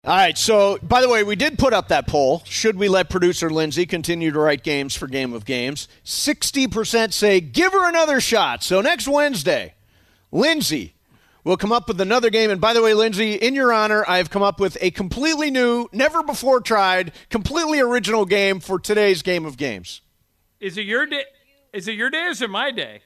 All right, so, by the way, we did put up that poll. Should we let producer Lindsay continue to write games for Game of Games? 60% say give her another shot. So next Wednesday, Lindsay will come up with another game. And by the way, Lindsay, in your honor, I have come up with a completely new, never before tried, completely original game for today's Game of Games. Is it your day? Is it your day or is it my day?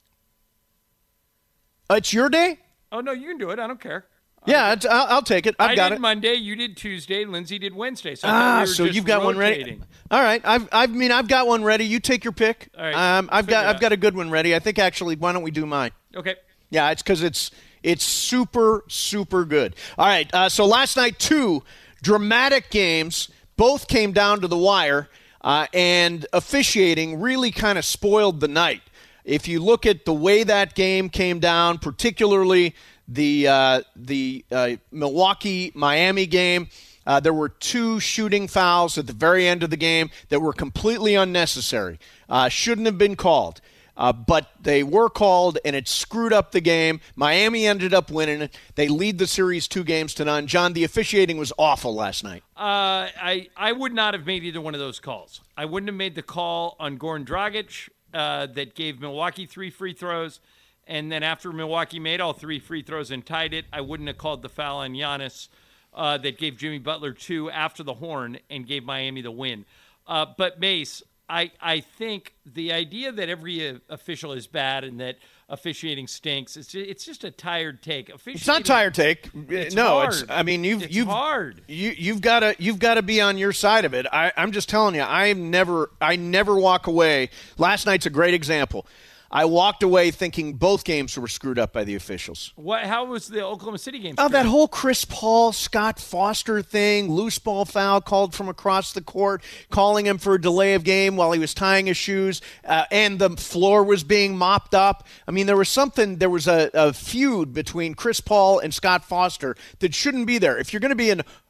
It's your day? Oh, no, you can do it. I don't care. Yeah, I'll take it. I got did it. Monday, you did Tuesday, Lindsay did Wednesday. So, so you've got one ready. All right, I've got one ready. You take your pick. All right, I've got a good one ready. I think actually, why don't we do mine? Okay. Yeah, it's because it's super good. All right, so last night 2 dramatic games, both came down to the wire, and officiating really kind of spoiled the night. If you look at the way that game came down, particularly the Milwaukee-Miami game, there were 2 shooting fouls at the very end of the game that were completely unnecessary. Shouldn't have been called. But they were called, and it screwed up the game. Miami ended up winning it. They lead the series 2-0. John, the officiating was awful last night. I would not have made either one of those calls. I wouldn't have made the call on Goran Dragic that gave Milwaukee 3 free throws. And then after Milwaukee made all 3 free throws and tied it, I wouldn't have called the foul on Giannis that gave Jimmy Butler 2 after the horn and gave Miami the win. But Mace, I think the idea that every official is bad and that officiating stinks, it's just a tired take. It's not tired take. It's no, hard. it's. I mean, you've hard. You've got to be on your side of it. I'm just telling you, I never walk away. Last night's a great example. I walked away thinking both games were screwed up by the officials. How was the Oklahoma City game? Oh, that whole Chris Paul, Scott Foster thing, loose ball foul called from across the court, calling him for a delay of game while he was tying his shoes, and the floor was being mopped up. I mean, there was a feud between Chris Paul and Scott Foster that shouldn't be there. If you're going to be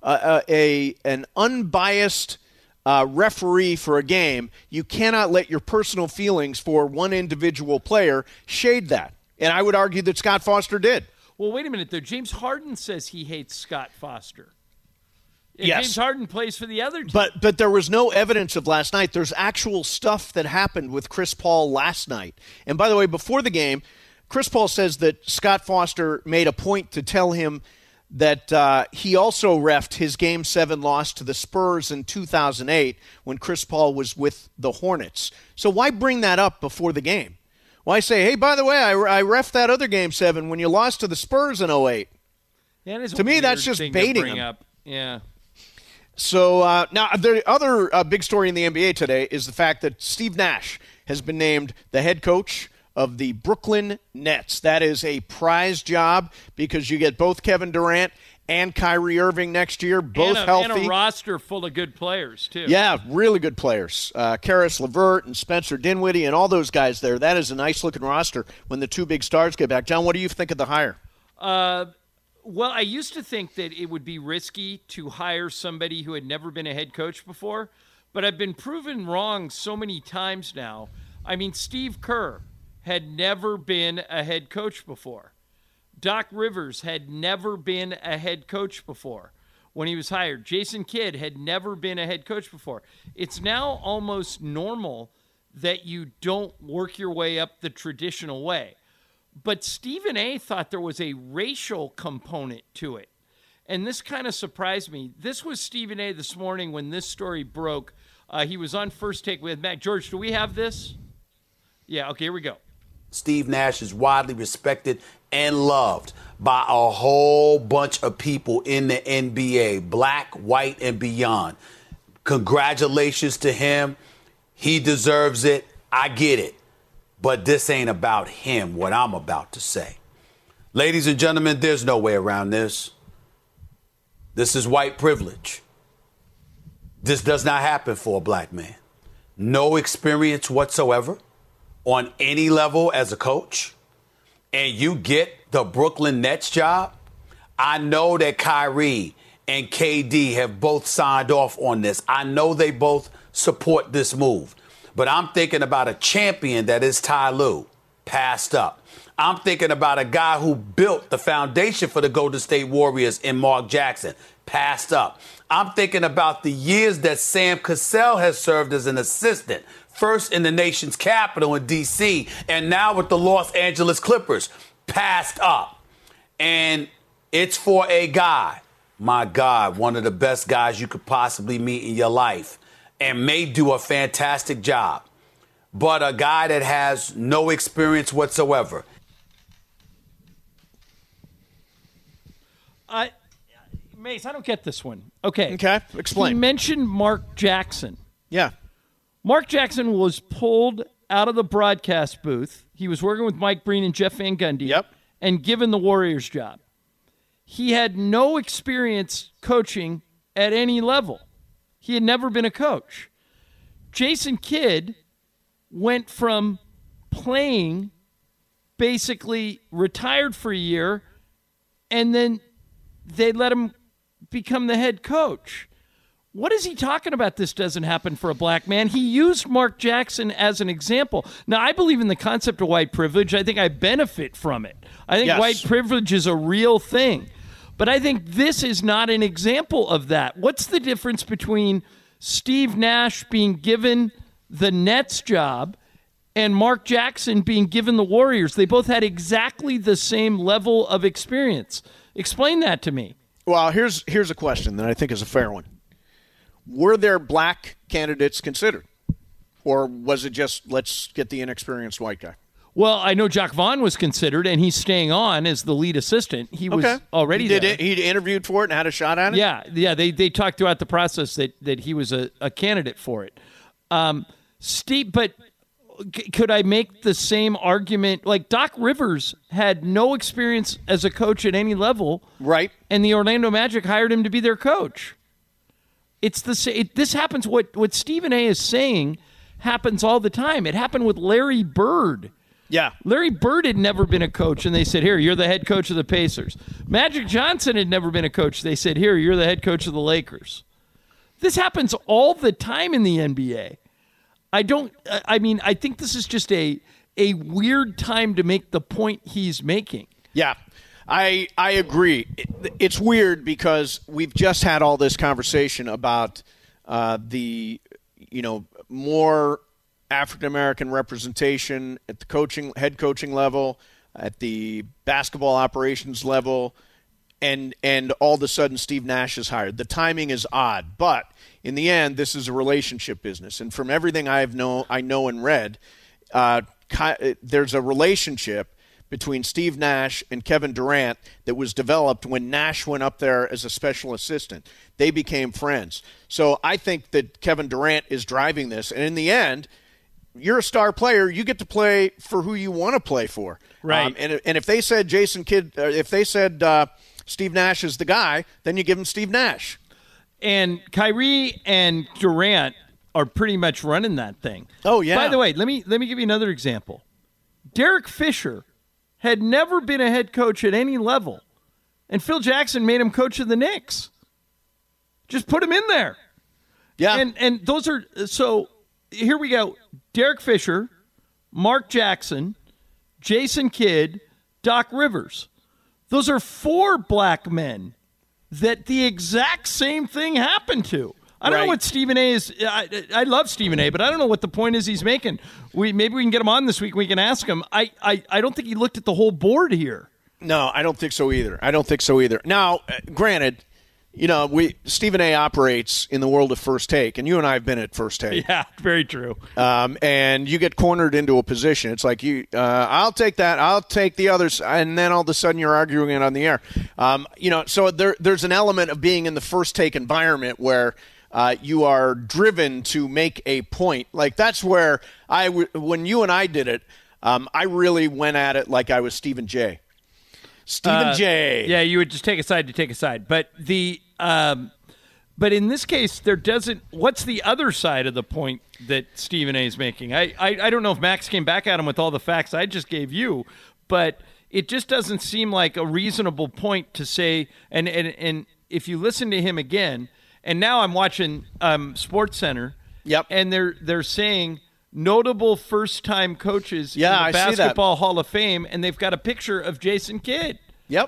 an unbiased referee for a game, you cannot let your personal feelings for one individual player shade that. And I would argue that Scott Foster did. Well, wait a minute, though. James Harden says he hates Scott Foster. And yes. James Harden plays for the other team. But there was no evidence of last night. There's actual stuff that happened with Chris Paul last night. And by the way, before the game, Chris Paul says that Scott Foster made a point to tell him that he also reffed his Game 7 loss to the Spurs in 2008 when Chris Paul was with the Hornets. So why bring that up before the game? Why say, hey, by the way, I reffed that other Game 7 when you lost to the Spurs in 2008? Yeah, to me, that's just baiting him. Up. Yeah. So now the other big story in the NBA today is the fact that Steve Nash has been named the head coach of the Brooklyn Nets. That is a prize job because you get both Kevin Durant and Kyrie Irving next year, both healthy. And a roster full of good players, too. Yeah, really good players. Karis LeVert and Spencer Dinwiddie and all those guys there. That is a nice-looking roster when the 2 big stars get back. John, what do you think of the hire? Well, I used to think that it would be risky to hire somebody who had never been a head coach before, but I've been proven wrong so many times now. I mean, Steve Kerr had never been a head coach before. Doc Rivers had never been a head coach before when he was hired. Jason Kidd had never been a head coach before. It's now almost normal that you don't work your way up the traditional way. But Stephen A. thought there was a racial component to it. And this kind of surprised me. This was Stephen A. this morning when this story broke. He was on First Take with Matt. George, do we have this? Yeah, okay, here we go. Steve Nash is widely respected and loved by a whole bunch of people in the NBA, black, white, and beyond. Congratulations to him. He deserves it. I get it. But this ain't about him, what I'm about to say. Ladies and gentlemen, there's no way around this. This is white privilege. This does not happen for a black man. No experience whatsoever on any level as a coach, and you get the Brooklyn Nets job. I know that Kyrie and KD have both signed off on this. I know they both support this move. But I'm thinking about a champion that is Ty Lue, passed up. I'm thinking about a guy who built the foundation for the Golden State Warriors in Mark Jackson, passed up. I'm thinking about the years that Sam Cassell has served as an assistant, first in the nation's capital in D.C., and now with the Los Angeles Clippers, passed up. And it's for a guy, my God, one of the best guys you could possibly meet in your life, and may do a fantastic job, but a guy that has no experience whatsoever. Mace, I don't get this one. Okay. Okay, explain. He mentioned Mark Jackson. Yeah. Mark Jackson was pulled out of the broadcast booth. He was working with Mike Breen and Jeff Van Gundy. Yep. And given the Warriors job. He had no experience coaching at any level. He had never been a coach. Jason Kidd went from playing, basically retired for a year, and then they let him become the head coach. What is he talking about? This doesn't happen for a black man. He used Mark Jackson as an example. Now, I believe in the concept of white privilege. I think I benefit from it. I think white privilege is a real thing. But I think this is not an example of that. What's the difference between Steve Nash being given the Nets job and Mark Jackson being given the Warriors? They both had exactly the same level of experience. Explain that to me. Well, here's a question that I think is a fair one. Were there black candidates considered? Or was it just, let's get the inexperienced white guy? Well, I know Jacques Vaughn was considered, and he's staying on as the lead assistant. He was already there. He interviewed for it and had a shot at it? Yeah. They talked throughout the process that he was a candidate for it. Steve, but could I make the same argument? Like Doc Rivers had no experience as a coach at any level. Right. And the Orlando Magic hired him to be their coach. It's this happens. What Stephen A. is saying happens all the time. It happened with Larry Bird. Yeah. Larry Bird had never been a coach, and they said, here, you're the head coach of the Pacers. Magic Johnson had never been a coach. They said, here, you're the head coach of the Lakers. This happens all the time in the NBA. I think this is just a weird time to make the point he's making. Yeah, I agree. It's weird because we've just had all this conversation about the more African-American representation at the head coaching level, at the basketball operations level, and all of a sudden Steve Nash is hired. The timing is odd, but in the end, this is a relationship business. And from everything I know and read, there's a relationship between Steve Nash and Kevin Durant that was developed when Nash went up there as a special assistant. They became friends. So I think that Kevin Durant is driving this. And in the end, you're a star player. You get to play for who you want to play for. Right. And if they said Jason Kidd, if they said Steve Nash is the guy, then you give him Steve Nash. And Kyrie and Durant are pretty much running that thing. Oh, yeah. By the way, let me give you another example. Derek Fisher had never been a head coach at any level, and Phil Jackson made him coach of the Knicks. Just put him in there. Yeah. And those are – so here we go. Derek Fisher, Mark Jackson, Jason Kidd, Doc Rivers. Those are 4 black men that the exact same thing happened to. I don't know what Stephen A. is. I love Stephen A., but I don't know what the point is he's making. Maybe we can get him on this week. We can ask him. I don't think he looked at the whole board here. No, I don't think so either. Now, granted, Stephen A. operates in the world of First Take, and you and I have been at First Take. Yeah, very true. And you get cornered into a position. It's like, I'll take that, I'll take the others, and then all of a sudden you're arguing it on the air. So there's an element of being in the First Take environment where you are driven to make a point. Like that's where when you and I did it, I really went at it like I was Stephen J. Yeah, you would just take a side to take a side. But but in this case, there doesn't. What's the other side of the point that Stephen A. is making? I don't know if Max came back at him with all the facts I just gave you, but it just doesn't seem like a reasonable point to say. And if you listen to him again, and now I'm watching SportsCenter. Yep. And they're saying notable first-time coaches in the I see that. Basketball Hall of Fame, and they've got a picture of Jason Kidd. Yep.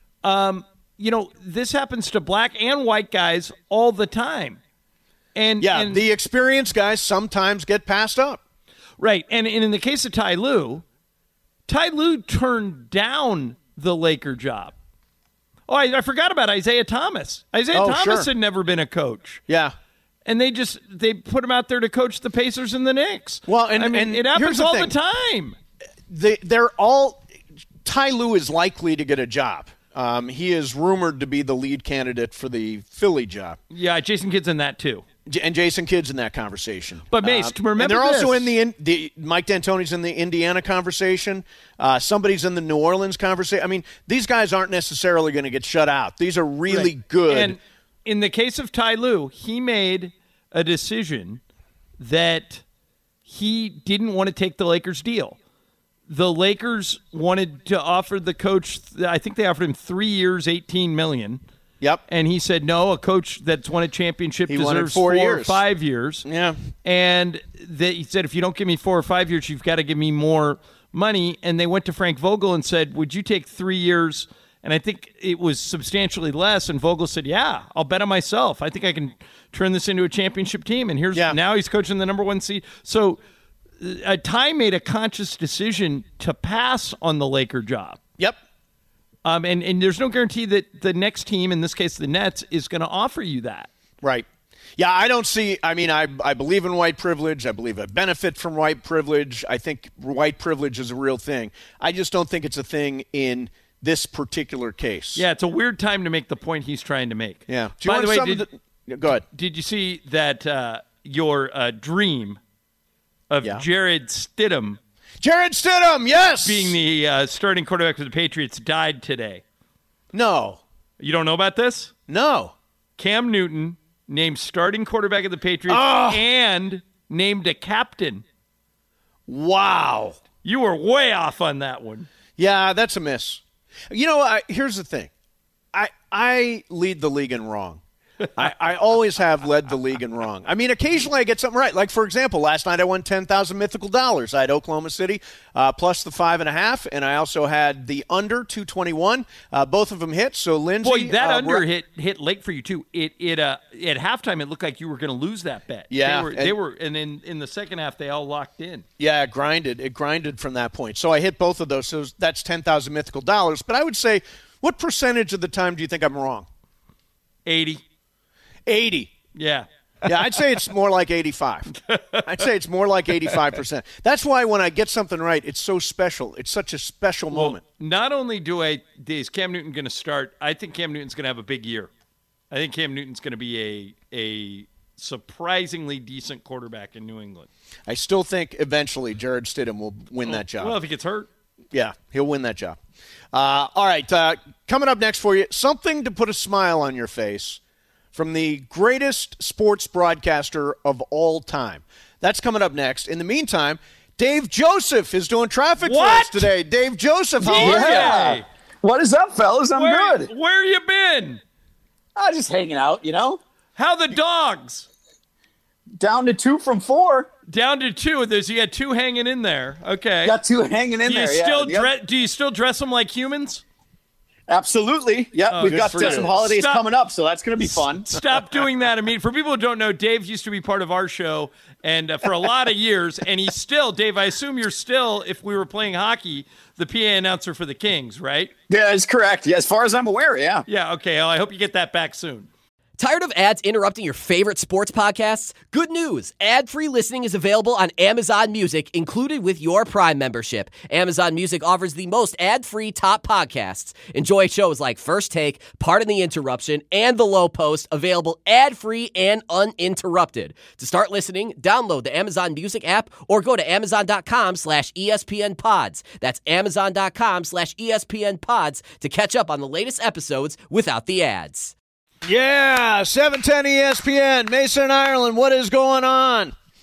This happens to black and white guys all the time. And the experienced guys sometimes get passed up. Right. And in the case of Ty Lue turned down the Laker job. Oh, I forgot about Isaiah Thomas. Thomas had never been a coach. Yeah. And they put him out there to coach the Pacers and the Knicks. Well, and it happens all the time. Ty Lue is likely to get a job. He is rumored to be the lead candidate for the Philly job. Yeah, Jason Kidd's in that too. And Jason Kidd's in that conversation. But Mace, remember and they're this. also in the Mike D'Antoni's in the Indiana conversation. Somebody's in the New Orleans conversation. I mean, these guys aren't necessarily going to get shut out. These are really good. And in the case of Ty Lue, he made a decision that he didn't want to take the Lakers deal. The Lakers wanted to offer the coach, I think they offered him 3 years, $18 million. Yep. And he said, no, a coach that's won a championship deserves 4 or 5 years. Yeah. And he said, if you don't give me 4 or 5 years, you've got to give me more money. And they went to Frank Vogel and said, would you take 3 years? And I think it was substantially less. And Vogel said, yeah, I'll bet on myself. I think I can turn this into a championship team. And now he's coaching the number 1 seed. So Ty made a conscious decision to pass on the Laker job. Yep. And there's no guarantee that the next team, in this case the Nets, is going to offer you that. Right. Yeah, I don't see – I mean, I believe in white privilege. I believe I benefit from white privilege. I think white privilege is a real thing. I just don't think it's a thing in this particular case. Yeah, it's a weird time to make the point he's trying to make. Yeah. By the way, go ahead. Did you see that your dream of Jared Stidham – Jared Stidham, yes! being the starting quarterback for the Patriots died today? No. You don't know about this? No. Cam Newton named starting quarterback of the Patriots and named a captain. Wow. You were way off on that one. Yeah, that's a miss. You know, here's the thing. I lead the league in wrong. I always have led the league in wrong. I mean, occasionally I get something right. Like, for example, last night I won $10,000 mythical dollars. I had Oklahoma City plus the 5.5, and I also had the under 221. Both of them hit. So Lindsay, boy, that under hit late for you too. It at halftime it looked like you were going to lose that bet. Yeah, they were, and in the second half they all locked in. Yeah, it grinded from that point. So I hit both of those. So that's 10,000 mythical dollars. But I would say, what percentage of the time do you think I'm wrong? 80. 80. Yeah. Yeah, I'd say it's more like 85. I'd say it's more like 85%. That's why when I get something right, it's so special. It's such a special moment. Not only is Cam Newton going to start, I think Cam Newton's going to have a big year. I think Cam Newton's going to be a surprisingly decent quarterback in New England. I still think eventually Jared Stidham will win that job. Well, if he gets hurt. Yeah, he'll win that job. All right, coming up next for you, something to put a smile on your face from the greatest sports broadcaster of all time. That's coming up next. In the meantime, Dave Joseph is doing traffic for us today. Dave Joseph, how are you? What is up, fellas? I'm good. Where you been? Just hanging out, you know. How the dogs? Down to 2 from 4. Down to 2. You got 2 hanging in there. Okay. Got 2 hanging in there. Do you still dress them like humans? Absolutely. Yeah, we've got some holidays coming up, so that's going to be fun. Stop doing that. I mean, for people who don't know, Dave used to be part of our show and for a lot of years, and he's still, Dave, I assume you're still, if we were playing hockey, the PA announcer for the Kings, right? Yeah, that's correct. Yeah, as far as I'm aware, yeah. Yeah, okay. Well, I hope you get that back soon. Tired of ads interrupting your favorite sports podcasts? Good news. Ad-free listening is available on Amazon Music, included with your Prime membership. Amazon Music offers the most ad-free top podcasts. Enjoy shows like First Take, Pardon the Interruption, and The Low Post, available ad-free and uninterrupted. To start listening, download the Amazon Music app or go to Amazon.com/ESPN Pods. That's Amazon.com/ESPN Pods to catch up on the latest episodes without the ads. Yeah, 710 ESPN, Mason, Ireland, what is going on?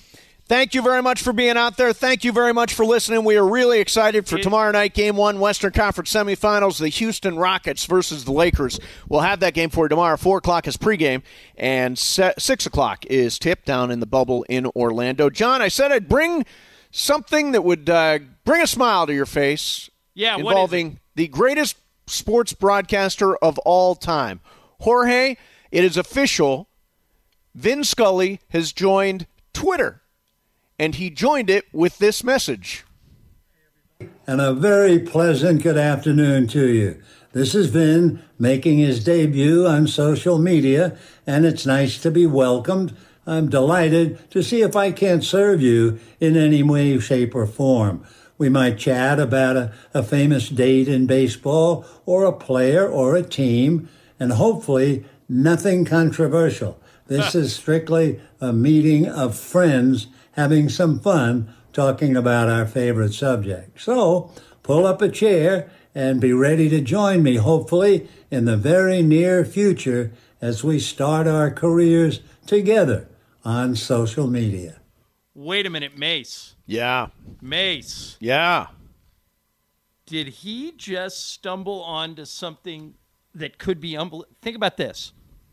Thank you very much for being out there. Thank you very much for listening. We are really excited for tomorrow night, Game 1, Western Conference semifinals, the Houston Rockets versus the Lakers. We'll have that game for you tomorrow. 4 o'clock is pregame, and 6 o'clock is tip down in the bubble in Orlando. John, I said I'd bring something that would bring a smile to your face involving the greatest sports broadcaster of all time. Jorge, it is official. Vin Scully has joined Twitter. And he joined it with this message. And a very pleasant good afternoon to you. This is Vin making his debut on social media, and it's nice to be welcomed. I'm delighted to see if I can't serve you in any way, shape, or form. We might chat about a famous date in baseball, or a player, or a team, and hopefully nothing controversial. This is strictly a meeting of friends having some fun talking about our favorite subject. So pull up a chair and be ready to join me, hopefully, in the very near future as we start our careers together on social media. Wait a minute, Mace. Yeah. Mace. Yeah. Did he just stumble onto something that could be unbelievable? Think about this.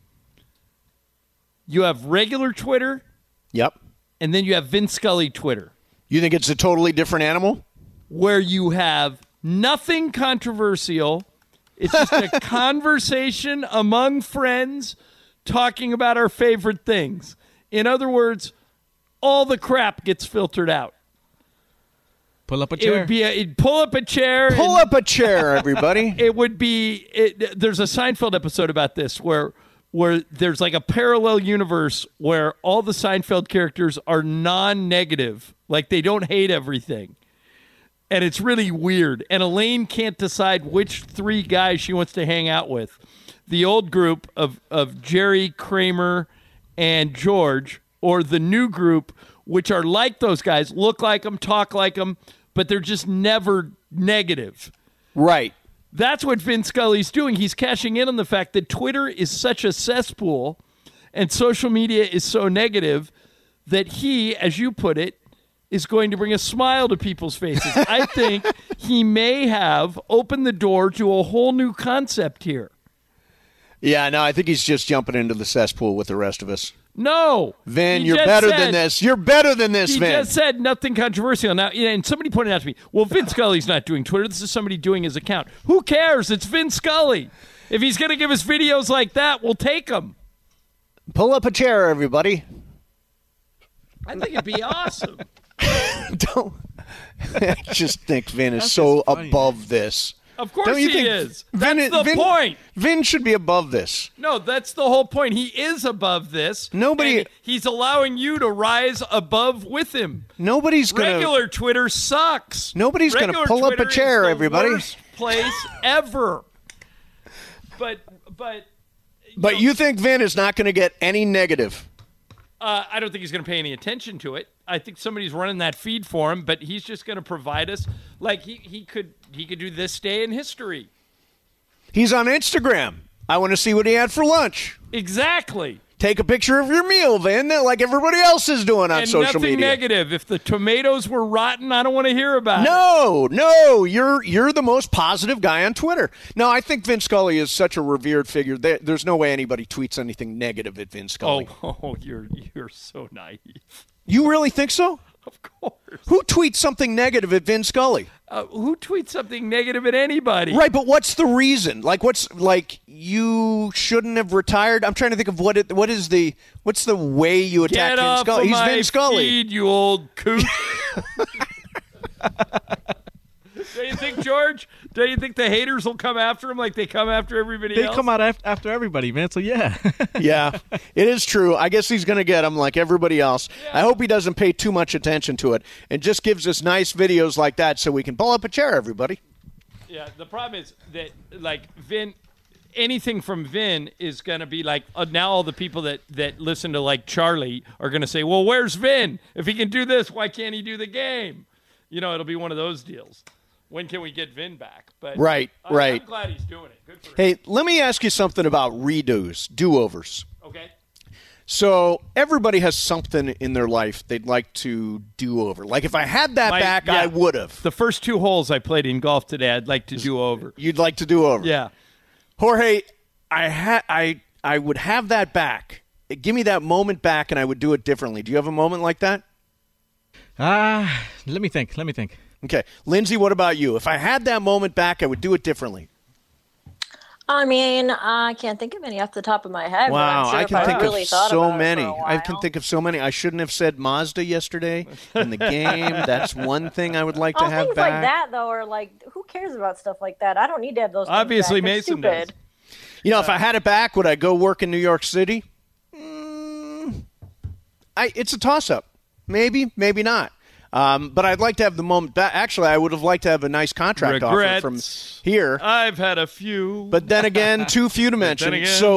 You have regular Twitter. Yep. And then you have Vin Scully Twitter. You think it's a totally different animal? Where you have nothing controversial. It's just a conversation among friends talking about our favorite things. In other words, all the crap gets filtered out. Pull up a chair. It would be pull up a chair. Pull up a chair, everybody. It would be. There's a Seinfeld episode about this where there's like a parallel universe where all the Seinfeld characters are non-negative, like they don't hate everything. And it's really weird. And Elaine can't decide which 3 guys she wants to hang out with. The old group of Jerry, Kramer, and George, or the new group, which are like those guys, look like them, talk like them, but they're just never negative. Right. That's what Vin Scully's doing. He's cashing in on the fact that Twitter is such a cesspool and social media is so negative that he, as you put it, is going to bring a smile to people's faces. I think he may have opened the door to a whole new concept here. Yeah, no, I think he's just jumping into the cesspool with the rest of us. No. Vin, you're better than this. You're better than this, Vin. He just said nothing controversial. Now, and somebody pointed out to me, well, Vin Scully's not doing Twitter. This is somebody doing his account. Who cares? It's Vin Scully. If he's going to give us videos like that, we'll take them. Pull up a chair, everybody. I think it'd be awesome. Don't. I just think Vin is so above this. Of course he is. That's the point. Vin should be above this. No, that's the whole point. He is above this. He's allowing you to rise above with him. Nobody's going to. Regular Twitter sucks. Nobody's going to pull up a chair, everybody. Worst place ever. But you think Vin is not going to get any negative? I don't think he's going to pay any attention to it. I think somebody's running that feed for him, but he's just going to provide us like he could do this day in history. He's on Instagram. I want to see what he had for lunch. Exactly. Take a picture of your meal, Vin, like everybody else is doing on social media. Nothing negative. If the tomatoes were rotten, I don't want to hear about it. No, you're the most positive guy on Twitter. No, I think Vin Scully is such a revered figure. There's no way anybody tweets anything negative at Vin Scully. Oh, you're so naive. You really think so? Of course. Who tweets something negative at Vin Scully? Who tweets something negative at anybody? Right, but what's the reason? You shouldn't have retired? I'm trying to think of what's the way you attack Vin Scully? He's Vin Scully. Feed, you old coot. Don't you think, George? Don't you think the haters will come after him like they come after everybody else? They come out after everybody, man, so yeah. Yeah, it is true. I guess he's going to get them like everybody else. Yeah. I hope he doesn't pay too much attention to it and just gives us nice videos like that so we can pull up a chair, everybody. Yeah, the problem is that, Vin, anything from Vin is going to be like, now all the people that listen to, Charlie are going to say, well, where's Vin? If he can do this, why can't he do the game? It'll be one of those deals. When can we get Vin back? But right. I'm glad he's doing it. Good for him. Hey, let me ask you something about redos, do-overs. Okay. So everybody has something in their life they'd like to do over. Like if I had that back, I would have. The first 2 holes I played in golf today, I'd like to do over. You'd like to do over? Yeah. Jorge, I would have that back. Give me that moment back, and I would do it differently. Do you have a moment like that? Let me think. Okay. Lindsay, what about you? If I had that moment back, I would do it differently. I mean, I can't think of any off the top of my head. Wow, but I'm sure I can think really of so many. I can think of so many. I shouldn't have said Mazda yesterday in the game. That's one thing I would like to have things back. like that, though, are like, who cares about stuff like that? I don't need to have those. Obviously, things back. Mason does. You know, if I had it back, would I go work in New York City? It's a toss-up. Maybe, maybe not. But I'd like to have the moment back. Actually, I would have liked to have a nice contract offer from here. I've had a few. But then again, too few to mention.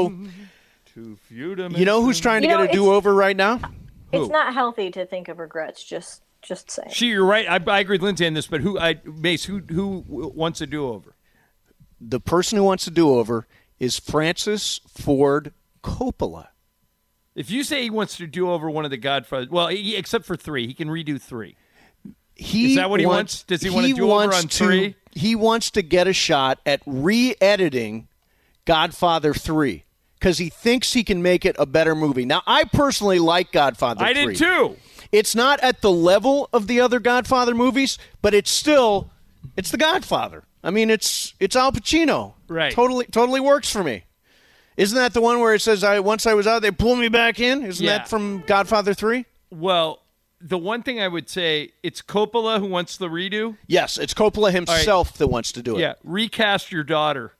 Too few to mention. You know who's trying to get a do-over right now? It's not healthy to think of regrets. Just saying. You're right. I agree with Lindsay on this. But Mace, who wants a do-over? The person who wants a do-over is Francis Ford Coppola. If you say he wants to do over one of the Godfathers, well, except for 3, he can redo 3. Is that what he wants? Does he want to do over on 3? He wants to get a shot at re-editing Godfather 3 because he thinks he can make it a better movie. Now, I personally like Godfather 3. I did too. It's not at the level of the other Godfather movies, but it's the Godfather. I mean, it's Al Pacino. Right. Totally works for me. Isn't that the one where it says, once I was out, they pulled me back in? Isn't that from Godfather 3? Well, the one thing I would say, it's Coppola who wants the redo? Yes, it's Coppola himself that wants to do it. Yeah, recast your daughter.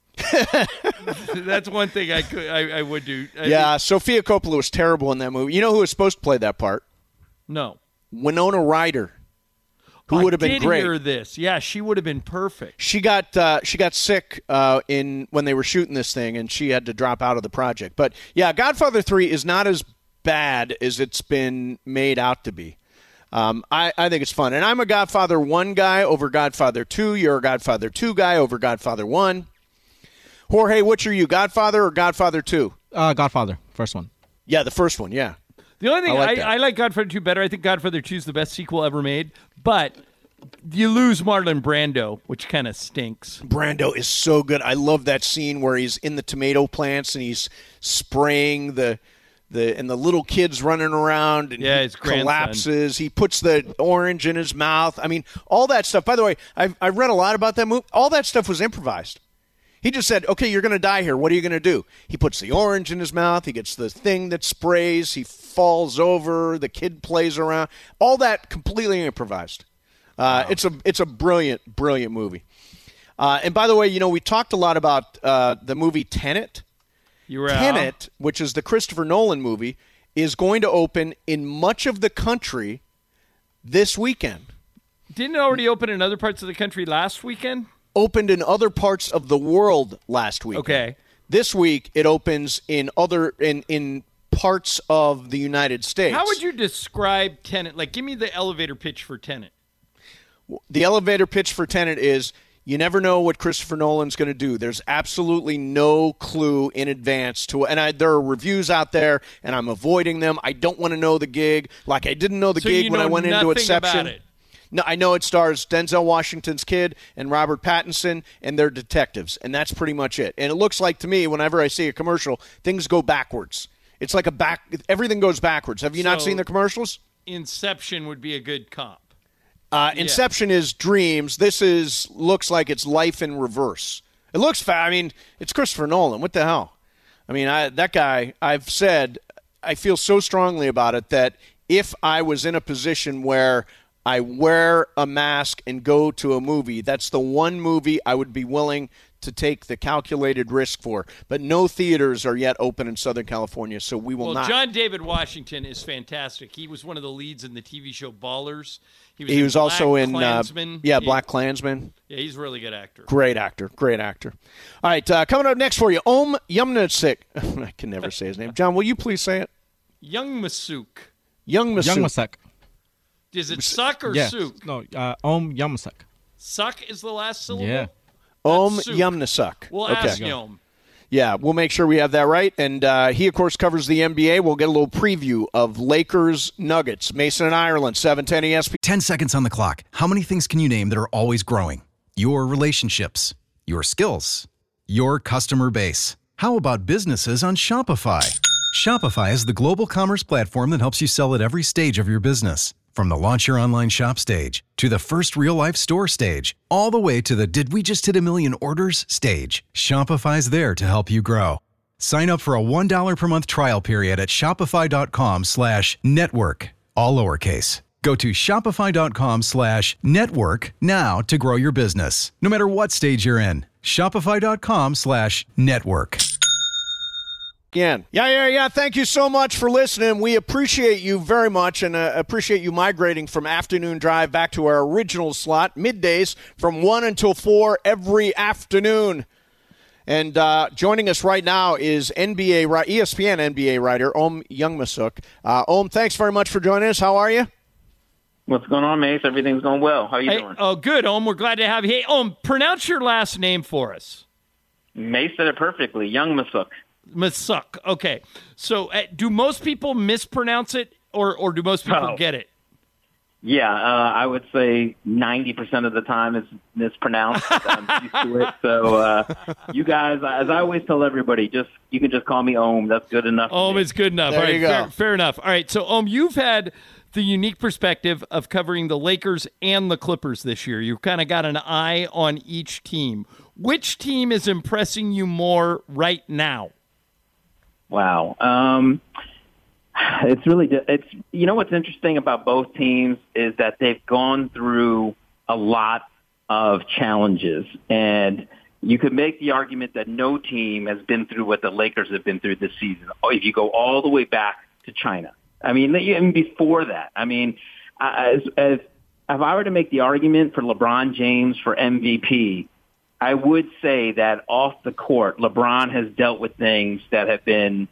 That's one thing I would do. Sofia Coppola was terrible in that movie. You know who was supposed to play that part? No. Winona Ryder. Who would have been great. I did hear this. Yeah, she would have been perfect. She got sick when they were shooting this thing, and she had to drop out of the project. But yeah, Godfather 3 is not as bad as it's been made out to be. I think it's fun, and I'm a Godfather 1 guy over Godfather 2. You're a Godfather 2 guy over Godfather 1. Jorge, which are you, Godfather or Godfather 2? Godfather, first one. Yeah, the first one. Yeah. The only thing I like Godfather 2 better. I think Godfather 2 is the best sequel ever made, but you lose Marlon Brando, which kind of stinks. Brando is so good. I love that scene where he's in the tomato plants and he's spraying and the little kid's running around and he collapses. He puts the orange in his mouth. I mean, all that stuff. By the way, I've read a lot about that movie. All that stuff was improvised. He just said, okay, you're going to die here. What are you going to do? He puts the orange in his mouth. He gets the thing that sprays. He falls over. The kid plays around. All that completely improvised. Wow. It's a brilliant, brilliant movie. And by the way, we talked a lot about the movie Tenet. Tenet, which is the Christopher Nolan movie, is going to open in much of the country this weekend. Didn't it already open in other parts of the country last weekend? Opened in other parts of the world last week. Okay. This week it opens in parts of the United States. How would you describe Tenet? Like, give me the elevator pitch for Tenet. The elevator pitch for Tenet is you never know what Christopher Nolan's going to do. There's absolutely no clue in advance there are reviews out there, and I'm avoiding them. I don't want to know the gig. Like I didn't know the gig when I went into Inception. About it. No, I know it stars Denzel Washington's kid and Robert Pattinson, and they're detectives, and that's pretty much it. And it looks like to me, whenever I see a commercial, things go backwards. It's like everything goes backwards. Have you not seen the commercials? Inception would be a good comp. Inception is dreams. This looks like it's life in reverse. It looks it's Christopher Nolan. What the hell? I mean, that guy, I've said, I feel so strongly about it that if I was in a position where I wear a mask and go to a movie, that's the one movie I would be willing to take the calculated risk for. But no theaters are yet open in Southern California, so we will not. John David Washington is fantastic. He was one of the leads in the TV show Ballers. He was also in Black Klansman. Yeah, he's a really good actor. Great actor. All right, coming up next for you, Om Yumnasik. I can never say his name. John, will you please say it? Young Masuk. Youngmasuk. Is it suck or souk? No, Om Yumnasuk. Suck is the last syllable? Yeah. Om Yumnasuk. We'll ask Yom. Yeah, we'll make sure we have that right. And he, of course, covers the NBA. We'll get a little preview of Lakers Nuggets. Mason in Ireland, 710 ESPN. 10 seconds on the clock. How many things can you name that are always growing? Your relationships, your skills, your customer base. How about businesses on Shopify? Shopify is the global commerce platform that helps you sell at every stage of your business. From the launch your online shop stage, to the first real-life store stage, all the way to the did we just hit a million orders stage. Shopify's there to help you grow. Sign up for a $1 per month trial period at shopify.com/network, all lowercase. Go to shopify.com/network now to grow your business, no matter what stage you're in. Shopify.com/network. Again. Yeah. Thank you so much for listening. We appreciate you very much and appreciate you migrating from afternoon drive back to our original slot, middays from 1 until 4 every afternoon. And joining us right now is ESPN NBA writer Om Youngmisuk. Om, thanks very much for joining us. How are you? What's going on, Mace? Everything's going well. How are you doing? Oh, good, Om. We're glad to have you. Hey, Om, pronounce your last name for us. Mace said it perfectly. Youngmisuk. Masuk. Okay. So do most people mispronounce it or do most people get it? Yeah, I would say 90% of the time it's mispronounced. I'm used to it. So you guys, as I always tell everybody, you can just call me Om. That's good enough. Om is good enough. There All right, you go. Fair enough. All right. So, Om, you've had the unique perspective of covering the Lakers and the Clippers this year. You've kind of got an eye on each team. Which team is impressing you more right now? Wow. It's what's interesting about both teams is that they've gone through a lot of challenges, and you could make the argument that no team has been through what the Lakers have been through this season. If you go all the way back to China, I mean, even before that, I mean, if I were to make the argument for LeBron James for MVP, I would say that off the court, LeBron has dealt with things that have been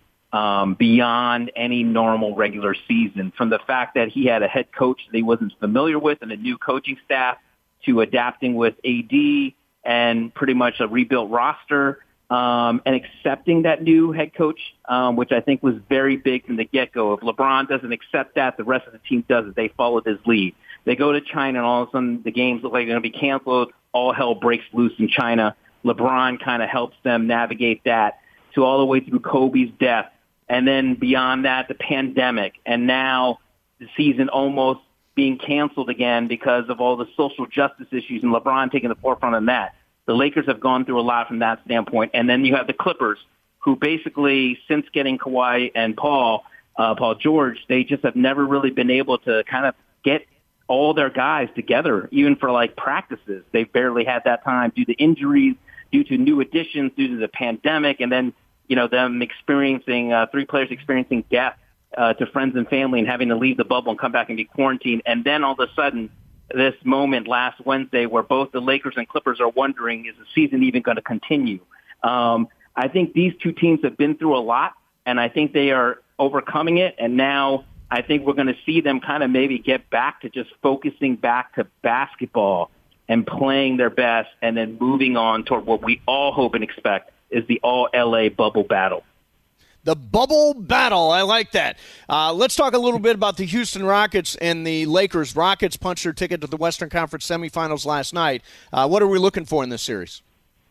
beyond any normal regular season, from the fact that he had a head coach that he wasn't familiar with and a new coaching staff, to adapting with AD and pretty much a rebuilt roster, and accepting that new head coach, which I think was very big from the get-go. If LeBron doesn't accept that, the rest of the team does it. They followed his lead. They go to China, and all of a sudden the games look like they're going to be canceled. All hell breaks loose in China. LeBron kind of helps them navigate that to all the way through Kobe's death. And then beyond that, the pandemic. And now the season almost being canceled again because of all the social justice issues and LeBron taking the forefront on that. The Lakers have gone through a lot from that standpoint. And then you have the Clippers, who basically, since getting Kawhi and Paul George, they just have never really been able to kind of get all their guys together, even for like practices. They've barely had that time due to injuries, due to new additions, due to the pandemic, and then, them experiencing, 3 players experiencing death to friends and family and having to leave the bubble and come back and be quarantined. And then all of a sudden, this moment last Wednesday where both the Lakers and Clippers are wondering, is the season even going to continue? I think these two teams have been through a lot, and I think they are overcoming it. And now I think we're going to see them kind of maybe get back to just focusing back to basketball and playing their best, and then moving on toward what we all hope and expect is the all-LA bubble battle. The bubble battle. I like that. Let's talk a little bit about the Houston Rockets and the Lakers. Rockets punched their ticket to the Western Conference semifinals last night. What are we looking for in this series?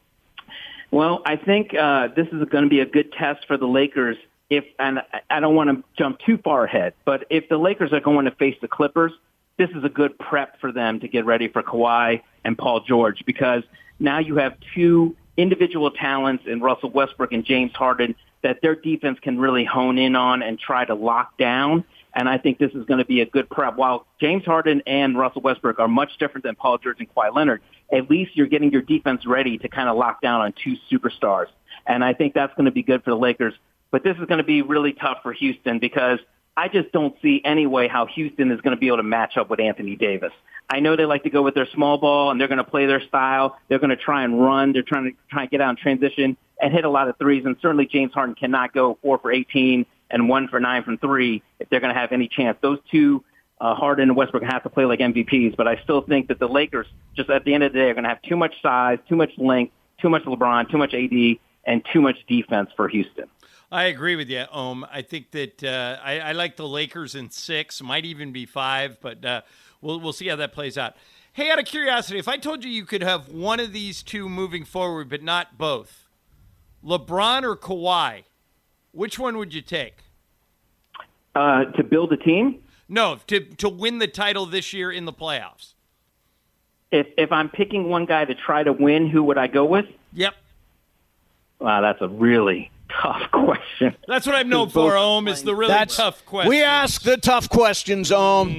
Well, I think this is going to be a good test for the Lakers. And I don't want to jump too far ahead, but if the Lakers are going to face the Clippers, this is a good prep for them to get ready for Kawhi and Paul George, because now you have two individual talents in Russell Westbrook and James Harden that their defense can really hone in on and try to lock down. And I think this is going to be a good prep. While James Harden and Russell Westbrook are much different than Paul George and Kawhi Leonard, at least you're getting your defense ready to kind of lock down on two superstars. And I think that's going to be good for the Lakers. But this is going to be really tough for Houston, because I just don't see any way how Houston is going to be able to match up with Anthony Davis. I know they like to go with their small ball, and they're going to play their style. They're going to try and run. They're trying to get out in transition and hit a lot of threes. And certainly James Harden cannot go 4 for 18 and 1 for 9 from 3 if they're going to have any chance. Those two, Harden and Westbrook, have to play like MVPs. But I still think that the Lakers, just at the end of the day, are going to have too much size, too much length, too much LeBron, too much AD, and too much defense for Houston. I agree with you, Ohm. I think that I like the Lakers in 6, might even be 5, but we'll see how that plays out. Hey, out of curiosity, if I told you could have one of these two moving forward, but not both, LeBron or Kawhi, which one would you take? To build a team? No, to win the title this year in the playoffs. If I'm picking one guy to try to win, who would I go with? Yep. Wow, that's a really tough question. That's what I'm known for, Ohm, is the really tough question. We ask the tough questions, Ohm.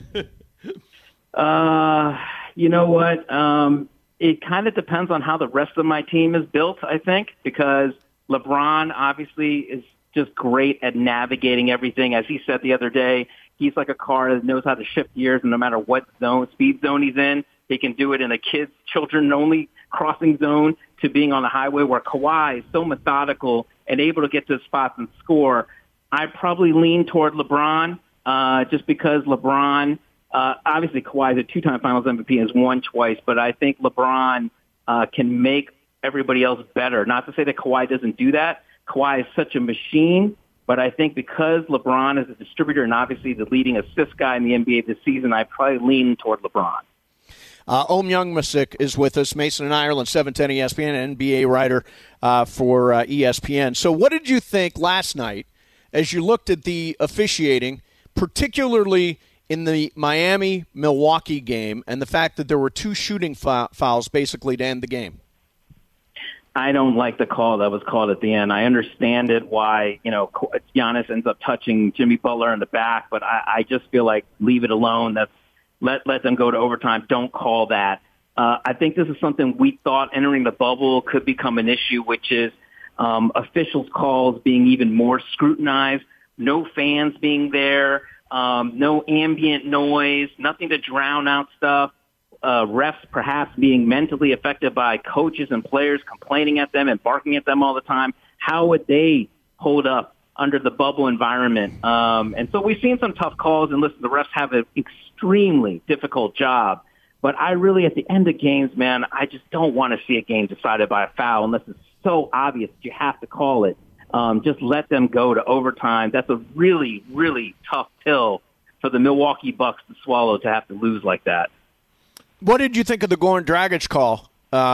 You know what? It kind of depends on how the rest of my team is built, I think, because LeBron obviously is just great at navigating everything. As he said the other day, he's like a car that knows how to shift gears, and no matter what speed zone he's in, he can do it in a children-only crossing zone to being on the highway, where Kawhi is so methodical and able to get to spots and score. I probably lean toward LeBron just because LeBron, obviously Kawhi is a 2-time Finals MVP and has won twice, but I think LeBron can make everybody else better. Not to say that Kawhi doesn't do that. Kawhi is such a machine, but I think because LeBron is a distributor and obviously the leading assist guy in the NBA this season, I probably lean toward LeBron. Ohm Youngmisuk is with us, Mason and Ireland, 710 ESPN, NBA writer for ESPN. So what did you think last night as you looked at the officiating, particularly in the Miami-Milwaukee game, and the fact that there were 2 shooting fouls basically to end the game? I don't like the call that was called at the end. I understand it, why, Giannis ends up touching Jimmy Butler in the back, but I just feel like leave it alone. Let them go to overtime. Don't call that. I think this is something we thought entering the bubble could become an issue, which is officials' calls being even more scrutinized, no fans being there, no ambient noise, nothing to drown out stuff. Refs perhaps being mentally affected by coaches and players complaining at them and barking at them all the time. How would they hold up under the bubble environment? And so we've seen some tough calls, and listen, the refs have an extremely difficult job. But I really, at the end of games, man, I just don't want to see a game decided by a foul unless it's so obvious that you have to call it. Just let them go to overtime. That's a really, really tough pill for the Milwaukee Bucks to swallow, to have to lose like that. What did you think of the Goran Dragic call?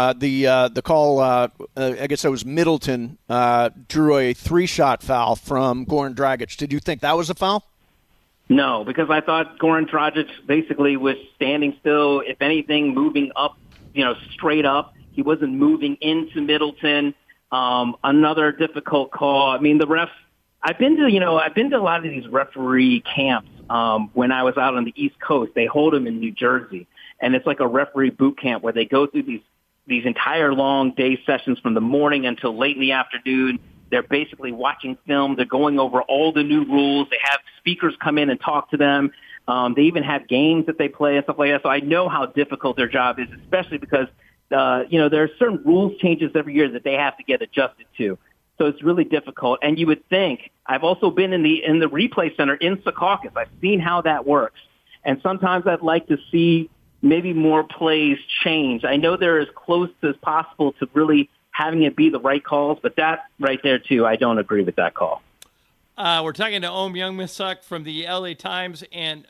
The call, I guess it was Middleton, drew a 3-shot foul from Goran Dragic. Did you think that was a foul? No, because I thought Goran Dragic basically was standing still, if anything, moving up, straight up. He wasn't moving into Middleton. Another difficult call. I mean, the refs, I've been to a lot of these referee camps when I was out on the East Coast. They hold them in New Jersey. And it's like a referee boot camp where they go through these entire long day sessions from the morning until late in the afternoon. They're basically watching film. They're going over all the new rules. They have speakers come in and talk to them. They even have games that they play and stuff like that. So I know how difficult their job is, especially because, there are certain rules changes every year that they have to get adjusted to. So it's really difficult. And you would think, I've also been in the replay center in Secaucus. I've seen how that works. And sometimes I'd like to see maybe more plays change. I know they're as close as possible to really having it be the right calls, but that right there, too, I don't agree with that call. We're talking to Ohm Youngmisuk from the LA Times, and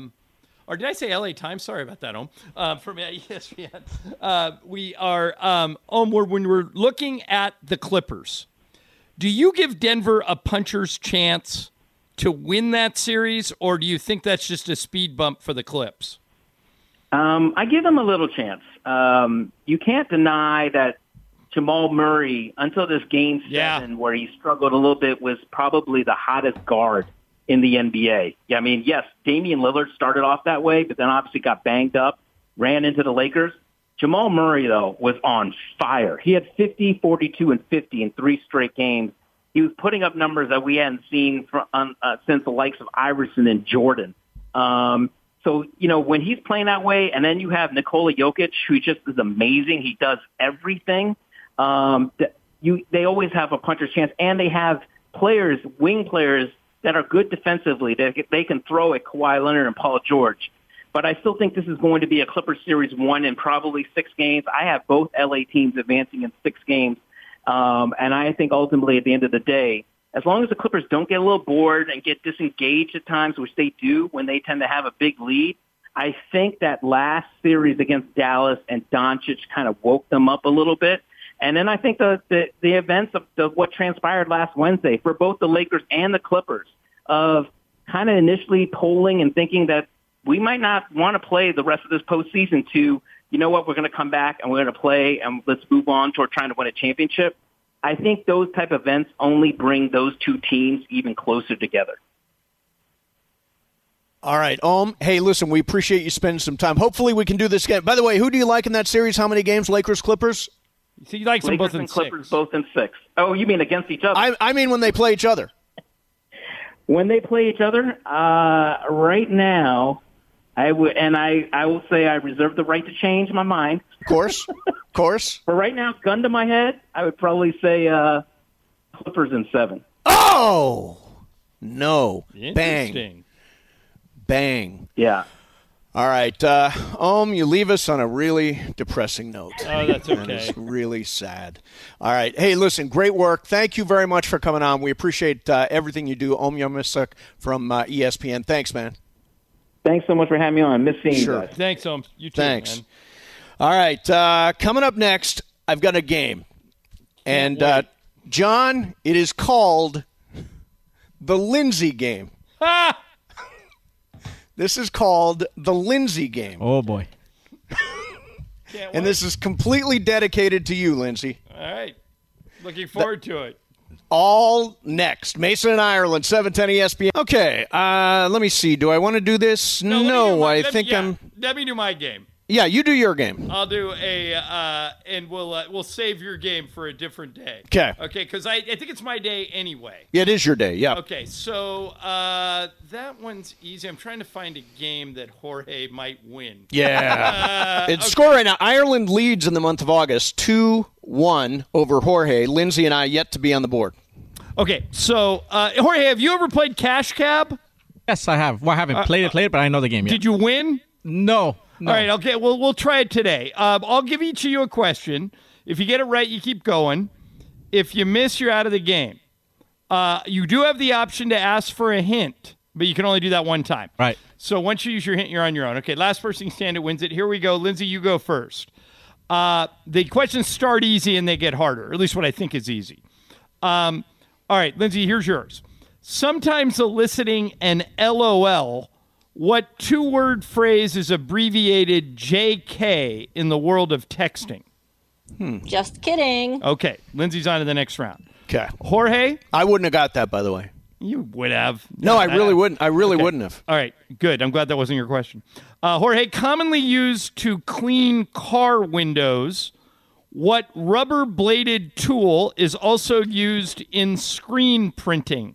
or did I say LA Times? Sorry about that, Ohm. From ESPN. We are, Ohm, when we're looking at the Clippers, do you give Denver a puncher's chance to win that series, or do you think that's just a speed bump for the Clips? I give them a little chance. You can't deny that Jamal Murray, until this Game 7, where he struggled a little bit, was probably the hottest guard in the NBA. Yeah, I mean, yes, Damian Lillard started off that way, but then obviously got banged up, ran into the Lakers. Jamal Murray, though, was on fire. He had 50, 42, and 50 in 3 straight games. He was putting up numbers that we hadn't seen since the likes of Iverson and Jordan. So, when he's playing that way, and then you have Nikola Jokic, who just is amazing. He does everything. They always have a puncher's chance, and they have players, wing players, that are good defensively. They can throw at Kawhi Leonard and Paul George. But I still think this is going to be a Clippers series won in probably 6 games. I have both LA teams advancing in 6 games. And I think ultimately at the end of the day, as long as the Clippers don't get a little bored and get disengaged at times, which they do when they tend to have a big lead, I think that last series against Dallas and Doncic kind of woke them up a little bit. And then I think the events of what transpired last Wednesday for both the Lakers and the Clippers of kind of initially polling and thinking that we might not want to play the rest of this postseason to, you know what, we're going to come back and we're going to play and let's move on toward trying to win a championship. I think those type of events only bring those two teams even closer together. All right, hey, listen, we appreciate you spending some time. Hopefully we can do this again. By the way, who do you like in that series? How many games? Lakers, Clippers? So you like them both in and Clippers 6. Both in 6. Oh, you mean against each other? I mean when they play each other. When they play each other, right now, I will say I reserve the right to change my mind. Of course. But right now, gun to my head, I would probably say Clippers in 7. Oh no! Interesting. Bang. Yeah. All right, you leave us on a really depressing note. Oh, that's okay. And it's really sad. All right. Hey, listen, great work. Thank you very much for coming on. We appreciate everything you do. Youngmisuk from ESPN. Thanks, man. Thanks so much for having me on. Miss seeing you guys. Thanks, You too, Thanks. Man. All right, coming up next, I've got a game. And, John, it is called the Lindsay game. This is called the Lindsay game. Oh, boy. And this is completely dedicated to you, Lindsay. All right. Looking forward to it. All next. Mason and Ireland, 710 ESPN. Okay, let me see. Do I want to do this? No, let me do my game. Yeah, you do your game. I'll do and we'll save your game for a different day. Okay. Okay, because I think it's my day anyway. Yeah, it is your day, yeah. Okay, so that one's easy. I'm trying to find a game that Jorge might win. Yeah. It's score right now. Ireland leads in the month of August, 2-1 over Jorge. Lindsay and I yet to be on the board. Okay, so Jorge, have you ever played Cash Cab? Yes, I have. Well, I haven't played it, but I know the game. Yeah. Did you win? No. All right, okay. Well, we'll try it today. I'll give each of you a question. If you get it right, you keep going. If you miss, you're out of the game. You do have the option to ask for a hint, but you can only do that one time. Right. So once you use your hint, you're on your own. Okay, last person standing wins it. Here we go. Lindsay, you go first. The questions start easy and they get harder, or at least what I think is easy. All right, Lindsay, here's yours. Sometimes eliciting an LOL, what two-word phrase is abbreviated JK in the world of texting? Just kidding. Okay, Lindsay's on to the next round. Okay. Jorge? I wouldn't have got that, by the way. You would have. No, I really wouldn't. I really wouldn't have. All right, good. I'm glad that wasn't your question. Jorge, commonly used to clean car windows, what rubber-bladed tool is also used in screen printing?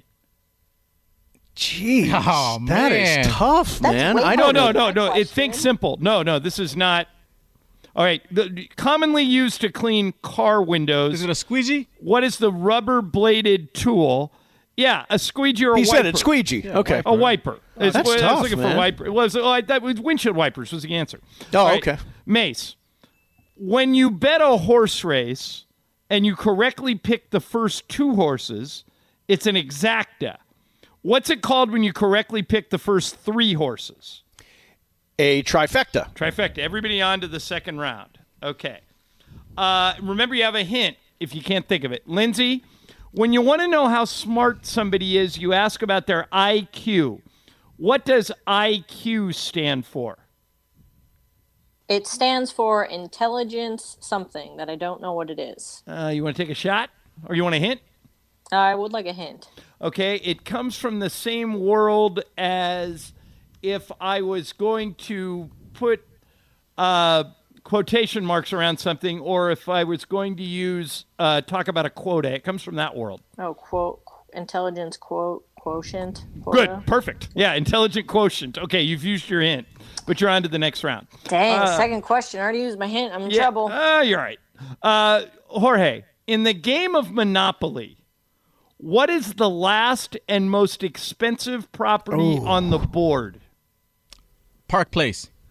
Jeez, that is tough, man. I don't know. No. Think simple. No, this is not. All right. Commonly used to clean car windows. Is it a squeegee? What is the rubber-bladed tool? Yeah, a squeegee or a wiper. He said it, squeegee. Yeah, okay. A wiper. That's tough, I was looking man. for wiper. It was that was windshield wipers was the answer. Oh, right. Okay. Mace, when you bet a horse race and you correctly pick the first two horses, it's an exacta. What's it called when you correctly pick the first three horses? A trifecta. Trifecta. Everybody on to the second round. Okay. Remember, you have a hint if you can't think of it. Lindsay, when you want to know how smart somebody is, you ask about their IQ. What does IQ stand for? It stands for intelligence something that I don't know what it is. You want to take a shot? Or you want a hint? I would like a hint. Okay, it comes from the same world as if I was going to put quotation marks around something, or if I was going to use talk about a quota. It comes from that world. Oh, intelligence quotient. Quota? Good, perfect. Yeah, intelligent quotient. Okay, you've used your hint, but you're on to the next round. Dang, second question. I already used my hint. I'm in trouble. You're right. Jorge, in the game of Monopoly, what is the last and most expensive property on the board? Park Place.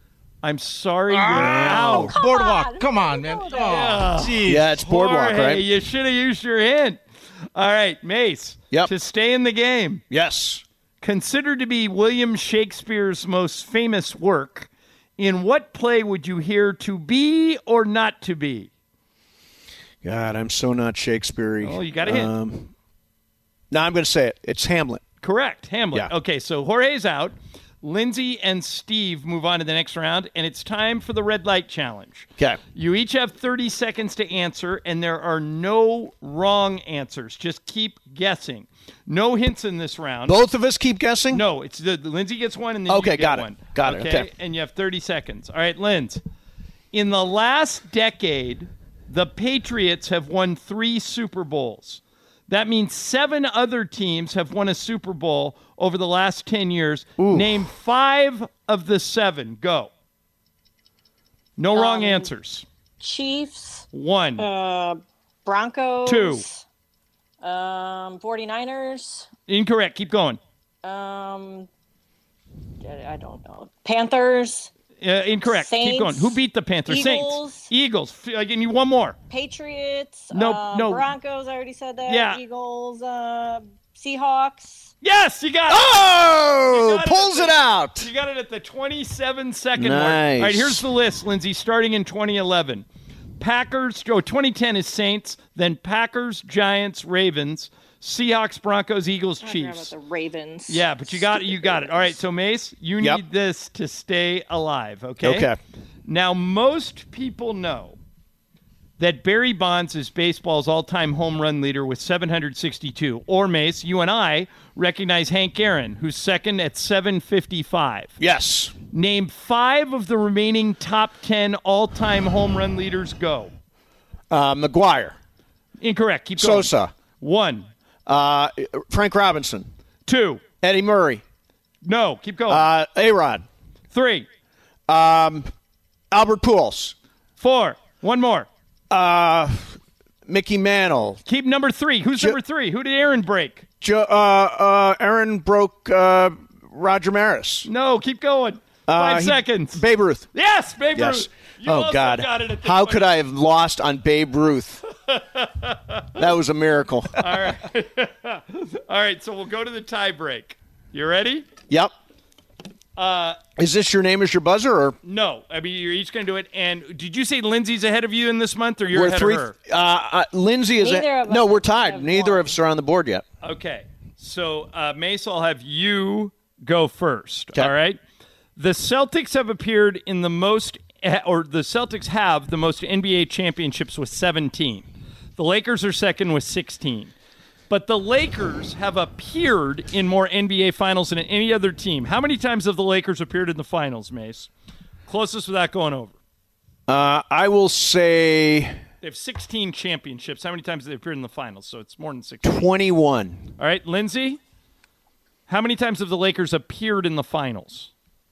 I'm sorry, you're out. Boardwalk. Come on, man. Yeah, it's Boardwalk, Jorge, right? You should have used your hint. All right, Mace. Yep. To stay in the game. Yes. Considered to be William Shakespeare's most famous work, in what play would you hear to be or not to be? God, I'm so not Shakespeare-y. Oh, you got a hint. No, I'm going to say it. It's Hamlet. Correct, Hamlet. Yeah. Okay, so Jorge's out. Lindsay and Steve move on to the next round, and it's time for the red light challenge. Okay. You each have 30 seconds to answer, and there are no wrong answers. Just keep guessing. No hints in this round. Both of us keep guessing? No, it's Lindsay gets one, and then you get got one. it. Got it. Okay. And you have 30 seconds. All right, Linz. In the last decade, the Patriots have won 3 Super Bowls. That means 7 other teams have won a Super Bowl over the last 10 years. Ooh. Name 5 of the 7. Go. No wrong answers. Chiefs. 1. Broncos. 2. 49ers. Incorrect. Keep going. I don't know. Panthers. Incorrect. Saints, keep going. Who beat the Panthers? Eagles. Saints. Eagles. I give you one more. Patriots. No. Broncos. I already said that. Yeah. Eagles. Seahawks. Yes, you got it. Oh, pulls it out. You got it at the 27-second mark. Nice. All right, here's the list, Lindsay, starting in 2011. Packers, 2010 is Saints, then Packers, Giants, Ravens, Seahawks, Broncos, Eagles, Chiefs. About the Ravens. Yeah, but you got it. All right, so Mace, you need this to stay alive, okay? Okay. Now, most people know that Barry Bonds is baseball's all-time home run leader with 762. Or, Mace, you and I recognize Hank Aaron, who's second at 755. Yes. Name 5 of the remaining top 10 all-time home run leaders. Go. McGuire. Incorrect. Keep going. Sosa. 1. Frank Robinson. 2. Eddie Murray. No. Keep going. A-Rod. 3. Albert Pujols. 4. One more. Mickey Mantle. Keep number 3. Who's number 3? Who did Aaron break? Aaron broke Roger Maris. No. Keep going. 5 seconds. Babe Ruth. Yes, Babe Yes. Ruth. You also God. got it at the How 20. could I have lost on Babe Ruth? That was a miracle. All right. All right, so we'll go to the tie break. You ready? Yep. Is this your name as your buzzer? Or? No. I mean, you're each going to do it. And did you say Lindsay's ahead of you in this month, or you're We're ahead three. of her? Lindsay is Neither of us no, we're have tied. Neither won. of us are on the board yet. Okay. So, Mace, I'll have you go first. Okay. All right? The Celtics have appeared in the most – or the Celtics have the most NBA championships with 17. The Lakers are second with 16. But the Lakers have appeared in more NBA finals than any other team. How many times have the Lakers appeared in the finals, Mace? Closest without going over. I will say They have 16 championships. How many times have they appeared in the finals? So it's more than 16. 21. All right, Lindsay, how many times have the Lakers appeared in the finals?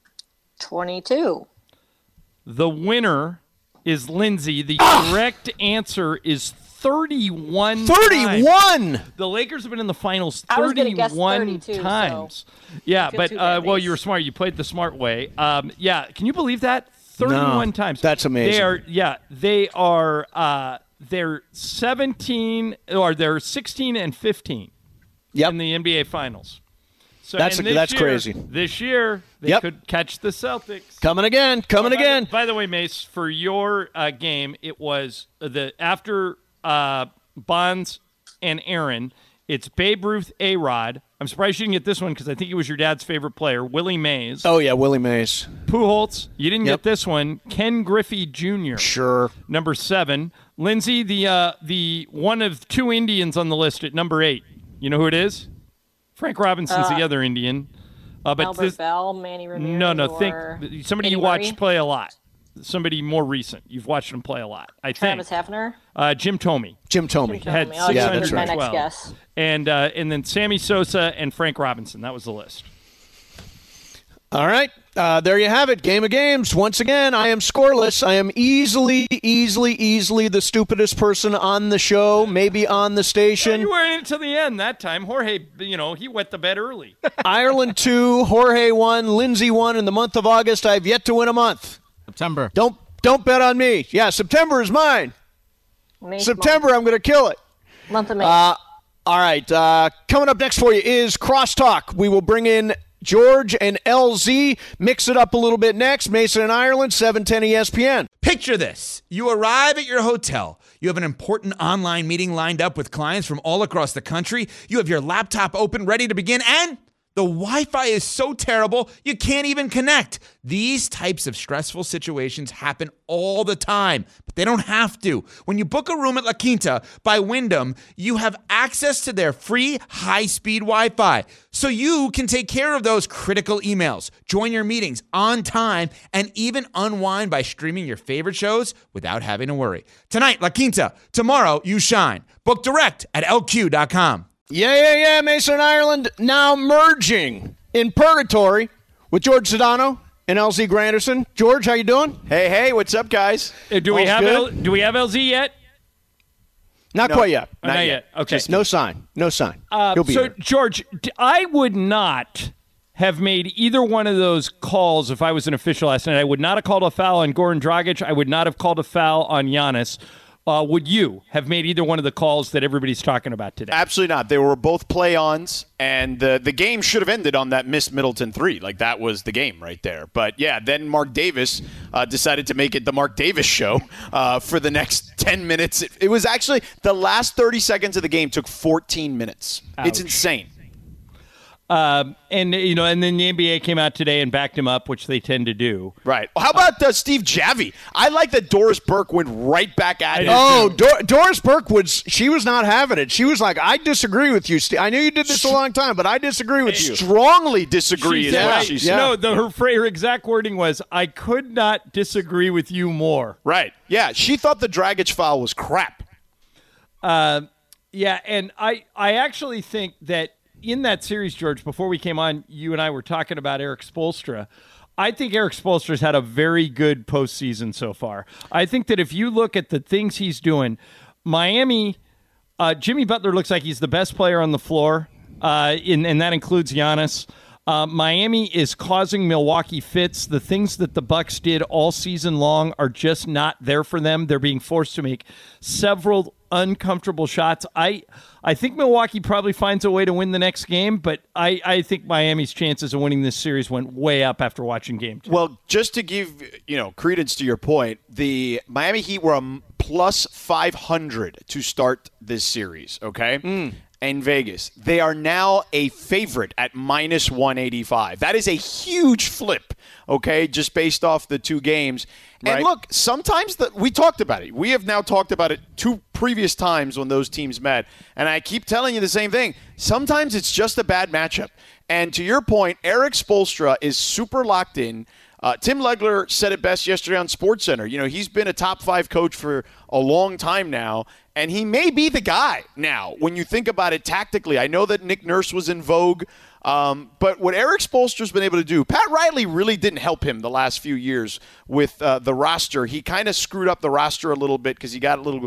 22. The winner is Lindsay. The correct answer is 31 31! times. The Lakers have been in the finals I was gonna guess 31 32, times. so Yeah, feel but too bad, well, Mace. you were smart. You played the smart way. Yeah, can you believe that? 31 times. That's amazing. They're 17 or they're 16 and 15 in the NBA finals. So That's crazy. This year they could catch the Celtics. Coming again. By the way, Mace, for your game, it was after Bonds and Aaron. It's Babe Ruth, A-Rod. I'm surprised you didn't get this one because I think he was your dad's favorite player, Willie Mays. Oh, yeah, Willie Mays. Pujols. You didn't get this one. Ken Griffey Jr. Sure. Number 7. Lindsay, the one of 2 Indians on the list at number 8. You know who it is? Frank Robinson's the other Indian. Albert Bell, Manny Ramirez. No. or Think somebody Eddie you watched Murray? play a lot. Somebody more recent. You've watched him play a lot. Travis Hefner. Jim Thome. Jim Thome. Had Oh, yeah, that's 612. my next guess. And then Sammy Sosa and Frank Robinson. That was the list. All right. There you have it. Game of games. Once again, I am scoreless. I am easily the stupidest person on the show, maybe on the station. You were in it till the end that time. Jorge, he wet the bed early. Ireland 2, Jorge 1, Lindsay 1 in the month of August. I've yet to win a month. September. Don't bet on me. Yeah, September is mine. September, I'm going to kill it. Month of May. All right. Coming up next for you is Crosstalk. We will bring in George and LZ. Mix it up a little bit next. Mason and Ireland, 710 ESPN. Picture this. You arrive at your hotel. You have an important online meeting lined up with clients from all across the country. You have your laptop open, ready to begin, and the Wi-Fi is so terrible, you can't even connect. These types of stressful situations happen all the time, but they don't have to. When you book a room at La Quinta by Wyndham, you have access to their free high-speed Wi-Fi, so you can take care of those critical emails, join your meetings on time, and even unwind by streaming your favorite shows without having to worry. Tonight, La Quinta. Tomorrow, you shine. Book direct at lq.com. Yeah. Mason and Ireland now merging in purgatory with George Sedano and LZ Granderson. George, how you doing? Hey, what's up, guys? Do we have LZ yet? Not quite yet. Not yet. Okay. Just no sign. He'll be here. George, I would not have made either one of those calls if I was an official last night. I would not have called a foul on Goran Dragic. I would not have called a foul on Giannis. Would you have made either one of the calls that everybody's talking about today? Absolutely not. They were both play-ons, and the game should have ended on that missed Middleton three. Like, that was the game right there. But, yeah, then Mark Davis decided to make it the Mark Davis show for the next 10 minutes. It was actually the last 30 seconds of the game took 14 minutes. Ouch. It's insane. And then the NBA came out today and backed him up, which they tend to do. Right. How about Steve Javie? I like that Doris Burke went right back at him. Oh, Doris Burke she was not having it. She was like, I disagree with you, Steve. I know you did this a long time, but I disagree with you. Strongly disagree is what she said. No, her exact wording was, I could not disagree with you more. Right. Yeah, she thought the Dragic foul was crap. Yeah, and I actually think that in that series, George, before we came on, you and I were talking about Eric Spoelstra. I think Eric Spoelstra's had a very good postseason so far. I think that if you look at the things he's doing, Miami, Jimmy Butler looks like he's the best player on the floor, and that includes Giannis. Miami is causing Milwaukee fits. The things that the Bucks did all season long are just not there for them. They're being forced to make several uncomfortable shots. I think Milwaukee probably finds a way to win the next game, but I think Miami's chances of winning this series went way up after watching game 2. Well, just to give credence to your point, the Miami Heat were a plus 500 to start this series, okay? In Vegas. They are now a favorite at minus 185. That is a huge flip, okay, just based off the two games. And look, sometimes we talked about it. We have now talked about it 2 previous times when those teams met. And I keep telling you the same thing. Sometimes it's just a bad matchup. And to your point, Eric Spoelstra is super locked in. Tim Legler said it best yesterday on SportsCenter. He's been a top 5 coach for a long time now, and he may be the guy now when you think about it tactically. I know that Nick Nurse was in vogue, but what Eric Spoelstra's been able to do, Pat Riley really didn't help him the last few years with the roster. He kind of screwed up the roster a little bit because he got a little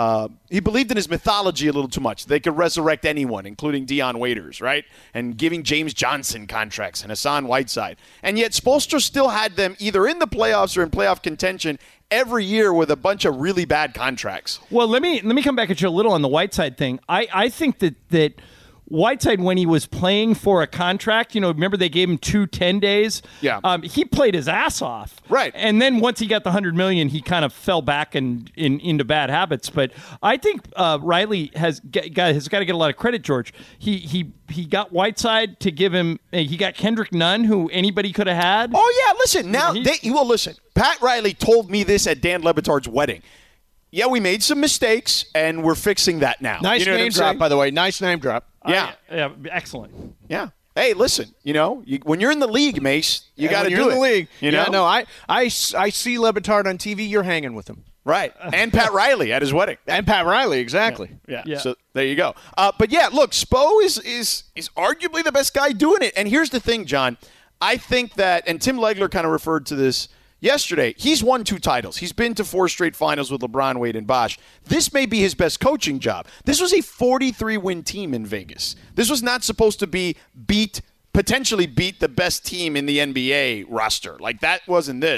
he believed in his mythology a little too much. They could resurrect anyone, including Dion Waiters, right? And giving James Johnson contracts and Hassan Whiteside. And yet Spoelstra still had them either in the playoffs or in playoff contention every year with a bunch of really bad contracts. Well, let me come back at you a little on the Whiteside thing. I think that Whiteside, when he was playing for a contract, remember they gave him 10 days? Yeah. He played his ass off. Right. And then once he got the $100 million, he kind of fell back into bad habits. But I think Riley has got to get a lot of credit, George. He got Whiteside to give him, he got Kendrick Nunn, who anybody could have had. Oh, yeah, listen. Now, listen, Pat Riley told me this at Dan Le Batard's wedding. Yeah, we made some mistakes, and we're fixing that now. Nice name drop, by the way. Nice name drop. Yeah. Excellent. Yeah. Hey, listen, when you're in the league, Mace, you got to do it. When you're in the league. Yeah, no, I see Le Batard on TV. You're hanging with him. Right. And Pat Riley at his wedding. And Pat Riley, exactly. Yeah. So there you go. But, yeah, look, Spo is arguably the best guy doing it. And here's the thing, John. I think that, and Tim Legler kind of referred to this yesterday, he's won 2 titles. He's been to 4 straight finals with LeBron, Wade, and Bosh. This may be his best coaching job. This was a 43-win team in Vegas. This was not supposed to potentially beat the best team in the NBA roster. Like, that wasn't this.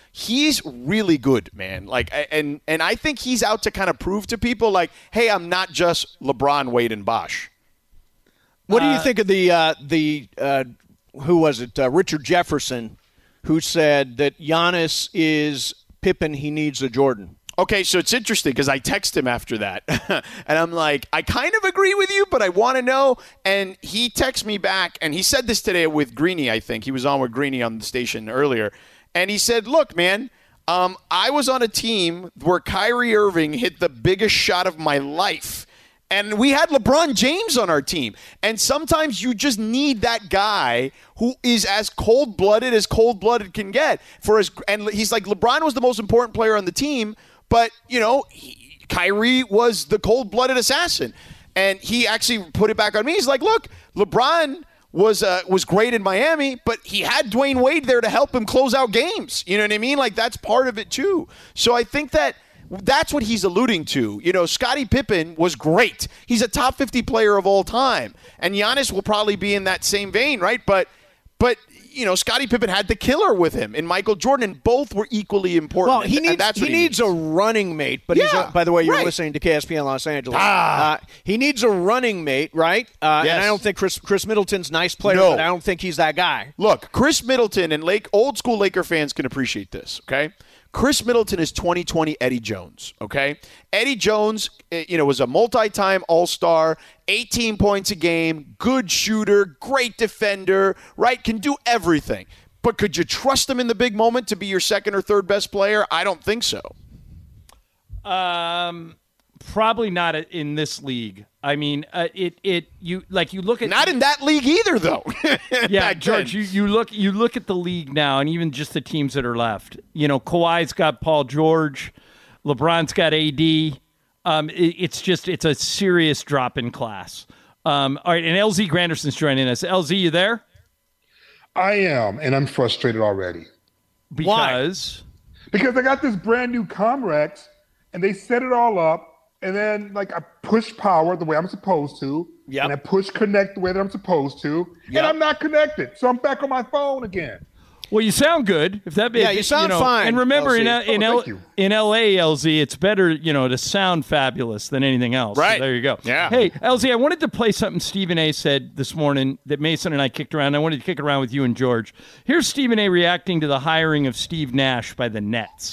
he's really good, man. Like, and I think he's out to kind of prove to people, like, hey, I'm not just LeBron, Wade, and Bosh. What do you think of the who was it? Richard Jefferson, who said that Giannis is Pippen, he needs a Jordan. Okay, so it's interesting because I text him after that, and I'm like, I kind of agree with you, but I want to know. And he texts me back, and he said this today with Greeny, I think. He was on with Greeny on the station earlier. And he said, look, man, I was on a team where Kyrie Irving hit the biggest shot of my life. And we had LeBron James on our team. And sometimes you just need that guy who is as cold-blooded can get. And he's like, LeBron was the most important player on the team, but, Kyrie was the cold-blooded assassin. And he actually put it back on me. He's like, look, LeBron was great in Miami, but he had Dwayne Wade there to help him close out games. You know what I mean? Like, that's part of it, too. So I think that's what he's alluding to. Scottie Pippen was great. He's a top 50 player of all time. And Giannis will probably be in that same vein, right? But Scottie Pippen had the killer with him and Michael Jordan, and both were equally important. Well, he needs a running mate. But by the way, you're listening to KSPN Los Angeles. He needs a running mate, right? Yes. And I don't think Chris Middleton's a nice player, but I don't think he's that guy. Look, Chris Middleton and old school Laker fans can appreciate this, okay? Chris Middleton is 2020 Eddie Jones, okay? Eddie Jones, was a multi-time All-Star, 18 points a game, good shooter, great defender, right? Can do everything. But could you trust him in the big moment to be your second or third best player? I don't think so. Probably not in this league. I mean, you look at not in that league either, though. Yeah, George, you look at the league now, and even just the teams that are left. Kawhi's got Paul George, LeBron's got AD. It's a serious drop in class. All right, and LZ Granderson's joining us. LZ, you there? I am, and I'm frustrated already. Because I got this brand new Comrex, and they set it all up. And then, I push power the way I'm supposed to. Yep. And I push connect the way that I'm supposed to. Yep. And I'm not connected. So I'm back on my phone again. Well, you sound good. You sound fine. And remember, in LA, LZ, it's better, to sound fabulous than anything else. Right. So there you go. Yeah. Hey, LZ, I wanted to play something Stephen A. said this morning that Mason and I kicked around. I wanted to kick it around with you and George. Here's Stephen A. reacting to the hiring of Steve Nash by the Nets.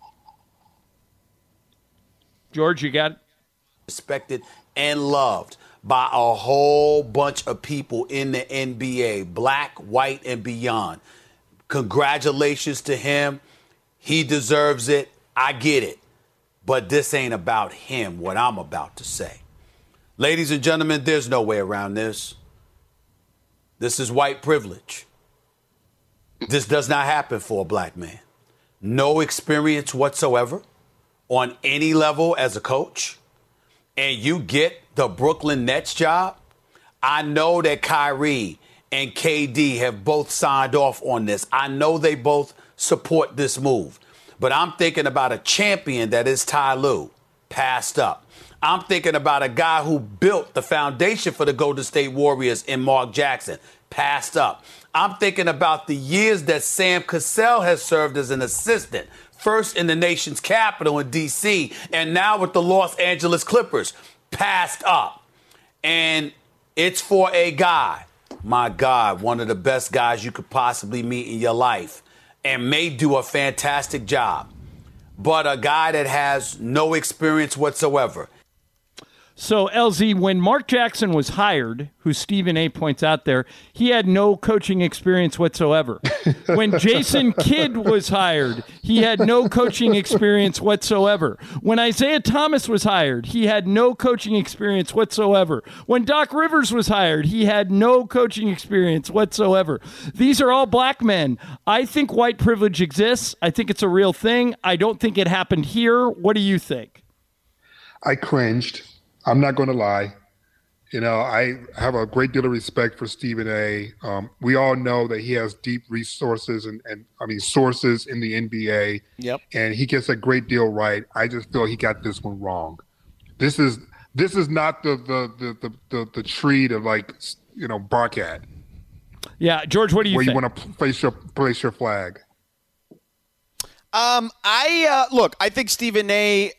George, you got it? Respected and loved by a whole bunch of people in the NBA, black, white, and beyond. Congratulations to him. He deserves it. I get it. But this ain't about him, what I'm about to say. Ladies and gentlemen, there's no way around this. This is white privilege. This does not happen for a black man. No experience whatsoever on any level as a coach, and you get the Brooklyn Nets job. I know that Kyrie and KD have both signed off on this. I know they both support this move. But I'm thinking about a champion that is Ty Lue, passed up. I'm thinking about a guy who built the foundation for the Golden State Warriors in Mark Jackson, passed up. I'm thinking about the years that Sam Cassell has served as an assistant, first in the nation's capital in D.C., and now with the Los Angeles Clippers, passed up. And it's for a guy, my God, one of the best guys you could possibly meet in your life, and may do a fantastic job, but a guy that has no experience whatsoever. So, LZ, when Mark Jackson was hired, who Stephen A. points out there, he had no coaching experience whatsoever. When Jason Kidd was hired, he had no coaching experience whatsoever. When Isaiah Thomas was hired, he had no coaching experience whatsoever. When Doc Rivers was hired, he had no coaching experience whatsoever. These are all black men. I think white privilege exists. I think it's a real thing. I don't think it happened here. What do you think? I cringed. I'm not going to lie. I have a great deal of respect for Stephen A. We all know that he has deep resources and sources in the NBA. Yep. And he gets a great deal right. I just feel he got this one wrong. This is not the tree to bark at. Yeah, George, what do you think? Where you want to place your flag. I think Stephen A.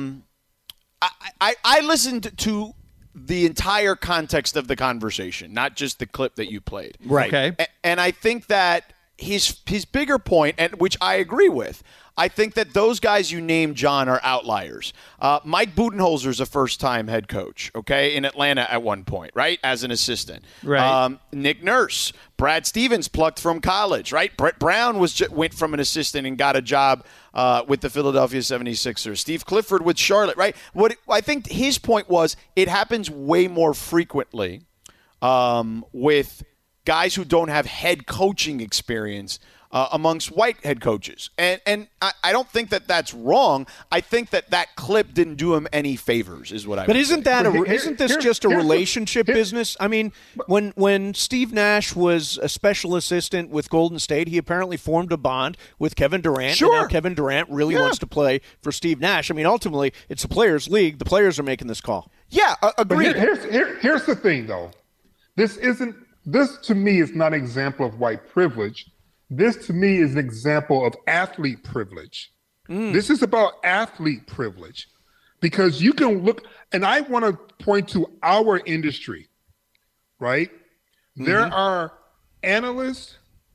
I listened to the entire context of the conversation, not just the clip that you played. Right. Okay. And I think that his bigger point, and which I agree with, I think that those guys you named, John, are outliers. Mike Budenholzer's a first-time head coach, okay, in Atlanta at one point, right, as an assistant. Right. Nick Nurse, Brad Stevens plucked from college, right? Brett Brown went from an assistant and got a job with the Philadelphia 76ers. Steve Clifford with Charlotte, right? What I think his point was, it happens way more frequently with guys who don't have head coaching experience amongst white head coaches. And I don't think that that's wrong. I think that clip didn't do him any favors, is what I would say. Isn't this just a relationship business? I mean, when Steve Nash was a special assistant with Golden State, he apparently formed a bond with Kevin Durant. Sure. And now Kevin Durant really wants to play for Steve Nash. I mean, ultimately, it's a players' league. The players are making this call. Yeah, agreed. Here's the thing, though. This to me is not an example of white privilege. This to me is an example of athlete privilege. This is about athlete privilege, because you can look, and I want to point to our industry, right? There are analysts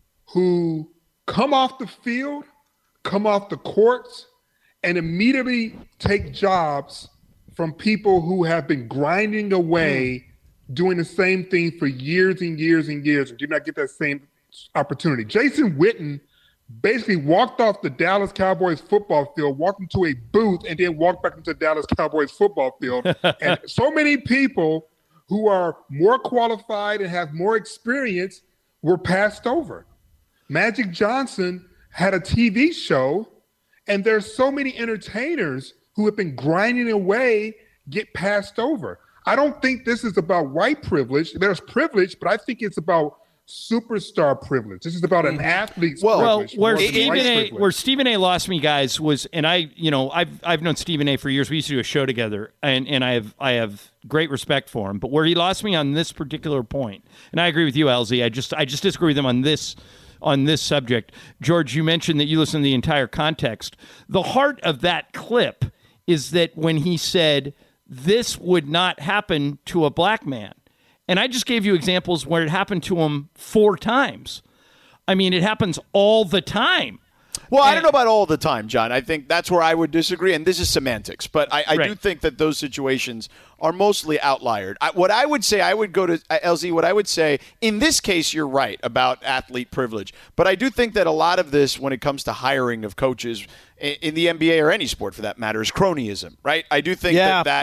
who come off the field, come off the courts, and immediately take jobs from people who have been grinding away doing the same thing for years and years and years and do not get that same opportunity. Jason Witten basically walked off the Dallas Cowboys football field, walked into a booth, and then walked back into the Dallas Cowboys football field. And so many people who are more qualified and have more experience were passed over. Magic Johnson had a TV show, and there's so many entertainers who have been grinding away get passed over. I don't think this is about white privilege. There's privilege, but I think it's about superstar privilege. This is about an athlete's privilege. Where Stephen A. lost me, guys, was, and I've known Stephen A. for years. We used to do a show together, and I have great respect for him. But where he lost me on this particular point, and I agree with you, LZ. I just disagree with him on this subject. George, you mentioned that you listened to the entire context. The heart of that clip is that when he said this would not happen to a black man. And I just gave you examples where it happened to him 4 times. I mean, it happens all the time. Well, I don't know about all the time, John. I think that's where I would disagree, and this is semantics. But I do think that those situations are mostly outliers. What I would say, I would go to LZ, what I would say, in this case, you're right about athlete privilege. But I do think that a lot of this, when it comes to hiring of coaches in the NBA or any sport for that matter, is cronyism, right? I do think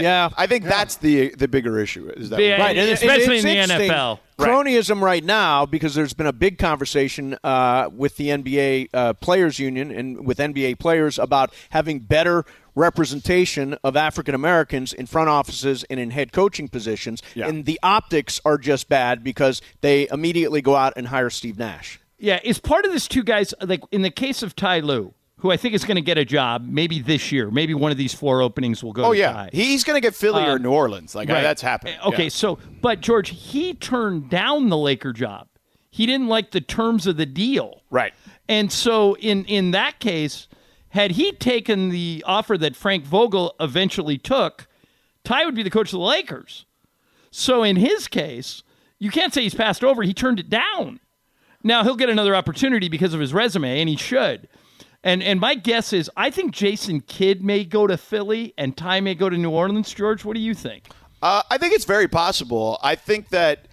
I think that's the bigger issue. Is that right? Especially in the NFL. Cronyism right now, because there's been a big conversation with the NBA Players Union and with NBA players about having better representation of African Americans in front offices and in head coaching positions. Yeah. And the optics are just bad because they immediately go out and hire Steve Nash. Yeah, is part of this two guys, like in the case of Ty Lue, who I think is going to get a job maybe this year. Maybe one of these 4 openings will go to Ty. He's going to get Philly or New Orleans. That's happening. Okay, but George, he turned down the Laker job. He didn't like the terms of the deal. Right. And so in that case, had he taken the offer that Frank Vogel eventually took, Ty would be the coach of the Lakers. So in his case, you can't say he's passed over. He turned it down. Now, he'll get another opportunity because of his resume, and he should. And my guess is I think Jason Kidd may go to Philly and Ty may go to New Orleans. George, what do you think? I think it's very possible. I think that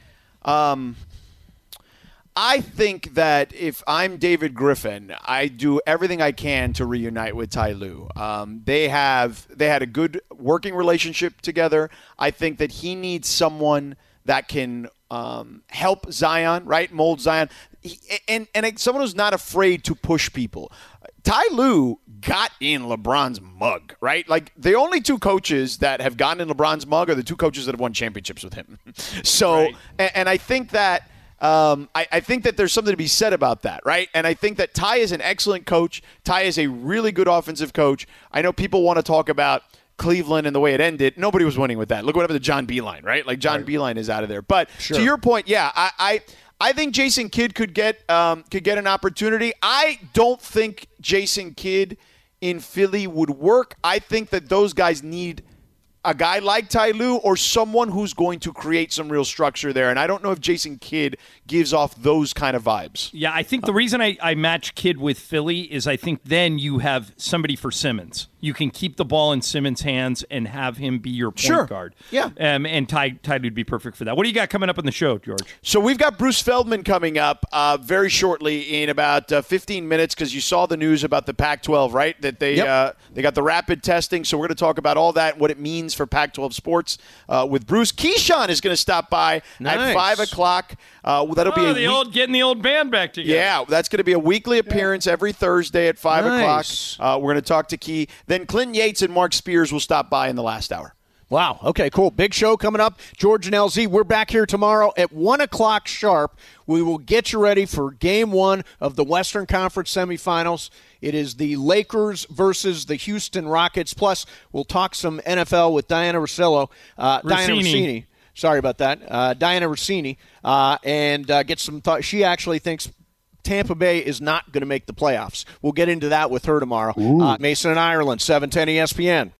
if I'm David Griffin, I do everything I can to reunite with Ty Lue. They had a good working relationship together. I think that he needs someone that can help Zion, right? Mold Zion. And someone who's not afraid to push people. Ty Lue got in LeBron's mug, right? Like, the only 2 coaches that have gotten in LeBron's mug are the 2 coaches that have won championships with him. So, and I think that I think that there's something to be said about that, right? And I think that Ty is an excellent coach. Ty is a really good offensive coach. I know people want to talk about Cleveland and the way it ended. Nobody was winning with that. Look what happened to John Beilein, right? Like, John Beilein is out of there. But to your point, I think Jason Kidd could get an opportunity. I don't think Jason Kidd in Philly would work. I think that those guys need a guy like Ty Lue or someone who's going to create some real structure there. And I don't know if Jason Kidd gives off those kind of vibes. Yeah, I think the reason I match Kidd with Philly is I think then you have somebody for Simmons. You can keep the ball in Simmons' hands and have him be your point guard. Yeah. And Ty would be perfect for that. What do you got coming up on the show, George? So we've got Bruce Feldman coming up very shortly in about 15 minutes because you saw the news about the Pac-12, right? That they got the rapid testing. So we're going to talk about all that and what it means for Pac-12 sports with Bruce. Keyshawn is going to stop by at 5 o'clock. That'll be getting the old band back together. Yeah, that's going to be a weekly appearance every Thursday at 5 o'clock. We're going to talk to Key. Then Clinton Yates and Mark Spears will stop by in the last hour. Wow. Okay, cool. Big show coming up. George and LZ, we're back here tomorrow at 1 o'clock sharp. We will get you ready for Game 1 of the Western Conference semifinals. It is the Lakers versus the Houston Rockets. Plus, we'll talk some NFL with Diana Rossini. Sorry about that. Diana Rossini. And get some thoughts. She actually thinks Tampa Bay is not going to make the playoffs. We'll get into that with her tomorrow. Mason and Ireland, 710 ESPN.